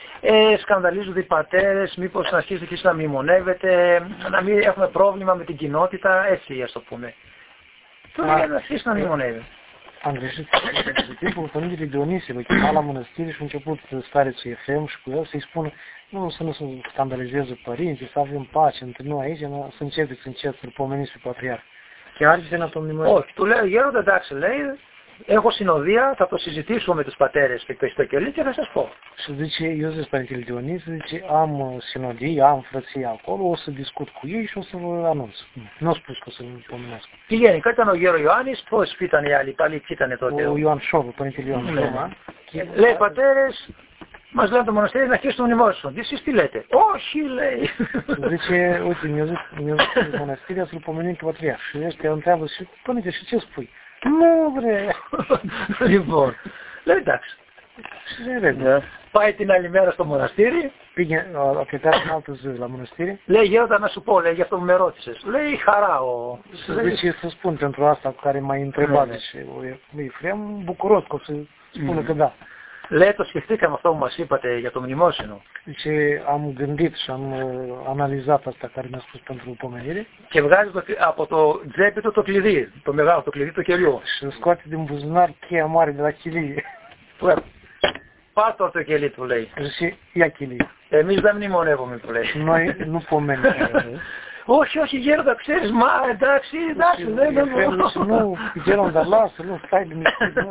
ε, σκανδαλίζονται οι πατέρες, μήπως να αρχίσει να μνημονεύεται, να μην έχουμε πρόβλημα με την κοινότητα, έτσι ας το πούμε. Του λέει να αρχίσει να μνημονεύει. Am greșit de timpul Părintele Dionisie, l-a chemat la mănăstire și a început starețul Efrem și cu el să-i spună nu, să nu se scandalizeze părinții, să avem pace între noi aici, să începeți încet să-l pomeniți pe Patriarh. Και άρχισε να τον μνημονεύει. Όχι, του λέει Γέροντα, εντάξει, λέει, έχω συνοδεία, θα το συζητήσουμε με τους πατέρες και το ιστοκελί και θα σας πω. Și zice, eu zic Părintele Dionisie, zice, am sinodie, am frăție acolo, o să discut cu ei și o să vă anunț. Nu a spus că o să-l pomenească. Και γενικά ήταν ο Γέρο Ιωάννης, πώς ήταν οι άλλοι, πάλι ποιοι ήταν τότε. Ο Ioan Șoru, Părintele Ioan Șoru. Λέει, πατέρες, μας λένε το μοναστήρι να αρχίσει το μνημόσυνο. Εσείς τι λέτε? Όχι, λέει. Zice, uite, mi-a zis, mi-a zis mănăstirea să-l pomenim pe Patriarh. Și ăștia întreabă, și părinte, și ce spui? Nu, bre. Λοιπόν, λέει εντάξει. Πάει την άλλη μέρα στο μοναστήρι. Πήγε, a plecat în altă zi la mănăstire. Λέει, Γέροντα, να σου πω, λέει, γι' αυτό που με ρώτησες. Λέει, χαρά ο... Zice, să spun pentru asta cu care m-ai întrebat. Zice, Efrem, bucuros că o să spună că da. Λέει, το σκεφτήκαμε αυτό που μας είπατε για το μνημόσυνο. Zice, am gândit și am analizat asta care mi-a spus pentru pomenire. Και βγάζει το, από το τζέπι του το κλειδί, το μεγάλο, το κλειδί του κελιού. Și scoate din buzunar cheia mare de la chilie. Πάρ' το το κελί του, λέει. Zice, ia chilie. Εμείς δεν μνημονεύουμε που λέει. Noi nu pomenim. Όχι, όχι γέροντα, ξέρεις, μα εντάξει, εντάξει, δεν είναι Nu, γέροντα, lasă, nu, stai liniștit.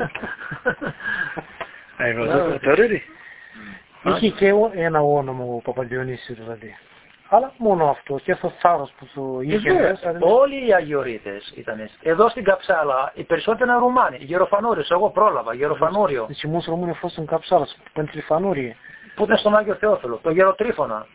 Ai văzut hotărârii? Είχε και ένα όνομα ο Παπαντιονύσης δηλαδή. Αλλά μόνο αυτό, και στο θάρρος που του είχε μέσα. Όλοι οι Αγιορείτες ήταν έτσι. Εδώ στην Καψάλα οι περισσότεροι είναι Ρουμάνοι. Γεροφανόριος, εγώ πρόλαβα, Γεροφανόριο. Deci mulți români au fost în Capsala, pentru Fanorie. Που ήταν στον Άγιο Θεόφιλο, το Γεροτρίφωνα,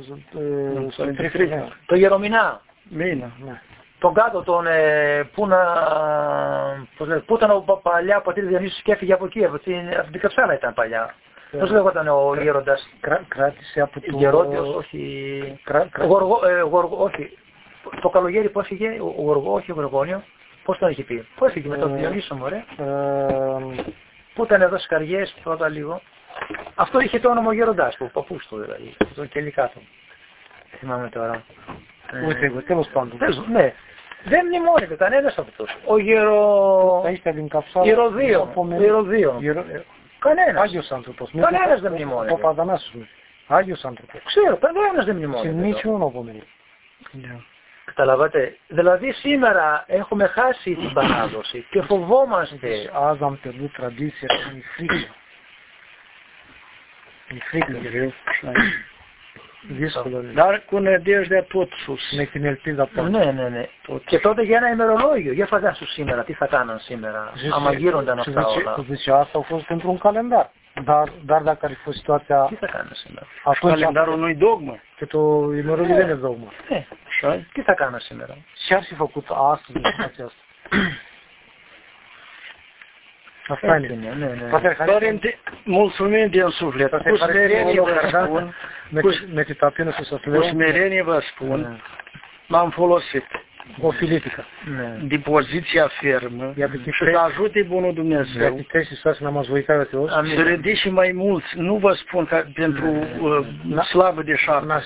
Το, το Γερομηνά, Μήνα. τον κάτω τον, ε, που, να, που ήταν ο παλιά πατήρ Διονύσιος και έφυγε από εκεί, από την, από την Καψάλα ήταν παλιά. Πώς λέγονταν ο γέροντας, κράτησε από το... Γερόντιος, όχι, Γοργό, ε, Γοργό, όχι, το καλοκαίρι που έφυγε, ο Γοργό, όχι ο Γοργόνιο, πώς τον είχε πει, πώς έφυγε με τον Διονύσιο μωρέ, που ήταν εδώ στις Καριές πρώτα λίγο. Αυτό είχε το όνομα ο γέροντάς του, ο παππούς του δηλαδή, το κελικά του. Θυμάμαι τώρα. Ούτε εγώ, τέλος πάντων. Ναι, δεν μνημόνευε κανένας από αυτούς. Ο γερο... Ηρωδίων. Κανένας. Άγιος άνθρωπος. Κανένας δεν μνημόνευε. Ο Παπαδανάσιος. Άγιος άνθρωπος. Ξέρω, κανένας δεν μνημόνευε. Συνήθιον opomenit. Καταλαβαίνετε, δηλαδή σήμερα έχουμε χάσει την παράδοση και φοβόμαστε. Azi am pierdut tradiția și frică. E frică. Δύσκολο. Dar cu nădejdea tot sus. Με την ελπίδα πάνω. Ναι, ναι, ναι. Και τότε για ένα ημερολόγιο. Για φαντάσου σήμερα, τι θα κάναν σήμερα, άμα γύρονταν αυτά όλα. Zice, asta a fost pentru un calendar. Dar, dar dacă ar fi fost situația... Τι θα κάναν σήμερα. Calendarul nu-i dogmă. Και το ημερολόγιο δεν είναι δόγμα. Ναι. Τι θα κάναν σήμερα. Ce ar fi făcut astăzi în situația asta? Asta είναι, ναι, ναι. Părinte, mulțumim din suflet. Cu smerenie vă spun, cu smerenie vă spun, m-am folosit o filitică. De poziția fermă și să ajute Bunul Dumnezeu să ridice mai mulți. Nu vă spun că pentru uh, slavă de șartă.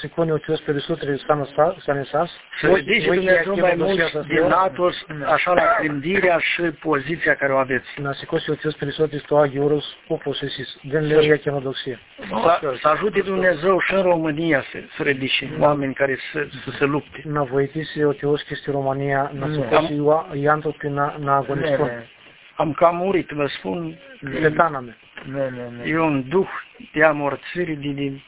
Să ridice Dumnezeu mai mulți din Atos, așa la gândirea și poziția care o aveți. Să ajute Dumnezeu și în România să, să ridice oameni care să, să se lupte. România, να σηκώσει οι άνθρωποι να, να αγωνιστούν. Am cam murit, vă spun. Πεθάναμε. E un duh de amorțire, de... de...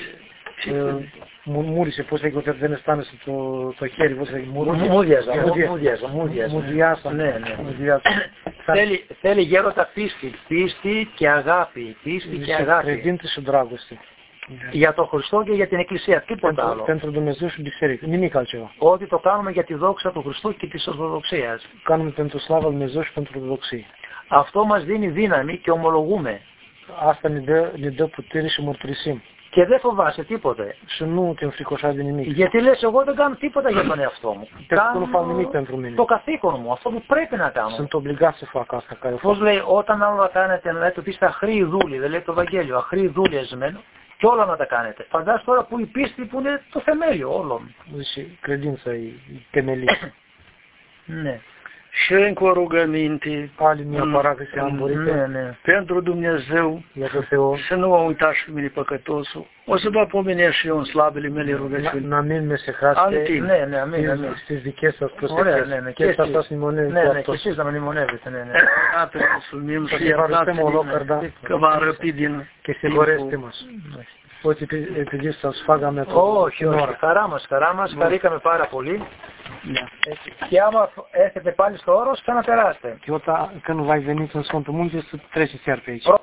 Μούρισε, πώς λέγει ότι δεν αισθάνεσαι το, το χέρι, πώς λέγει. Μούδιαζα, μούδιαζα, μούδιαζα. Ναι, ναι. Θέλει, θέλει γέροντα πίστη, πίστη και αγάπη, πίστη και αγάπη. Credință și dragoste. Για τον Χριστό και για την Εκκλησία, τίποτα άλλο. Pentru Dumnezeu și biserică, nimic altceva. Ότι το κάνουμε για τη δόξα του Χριστού και της Ορθοδοξίας. Κάνουμε pentru slava lui Dumnezeu și pentru Ortodoxie. Αυτό μας δίνει δύναμη και ομολογούμε. Asta ne dă, ne dă putere și mărturisim. Και δεν φοβάσαι τίποτε. Și nu te înfricoșa de nimic. Γιατί λες, εγώ δεν κάνω τίποτα για τον εαυτό μου. Κάνω το καθήκον μου, αυτό που πρέπει να κάνω. Sunt obligat să fac asta care Πώς λέει, όταν όλα κάνετε, να λέτε ότι είστε αχροί δούλοι, δεν λέει το Ευαγγέλιο, αχροί δούλοι εσμένου, και όλα να τα κάνετε. Φαντάσου τώρα που η πίστη που είναι το θεμέλιο όλων. Deci, credința e temelie. Ναι. Și încă o rugăminte pentru Dumnezeu să nu o uitați pe mine păcătosul. O să vă pomenesc și eu în slabele mele rugăciuni. Να μην με ξεχάσετε στις δικές σας προσευχές. Και θα σας μνημονεύετε αυτό. Και εσείς να με μνημονεύετε. Mulțumim și iertați-ne că v-am răpit din και συγχωρέστε μας. Ότι επειδή σας φάγαμε το... Όχι, όχι, χαρά μας, χαρά μας, χαρήκαμε πάρα πολύ. Και άμα έρθετε πάλι στο όρος, ξαναπεράστε. Και όταν, când vai veni în Sfântul Munte, să treceți iar pe aici.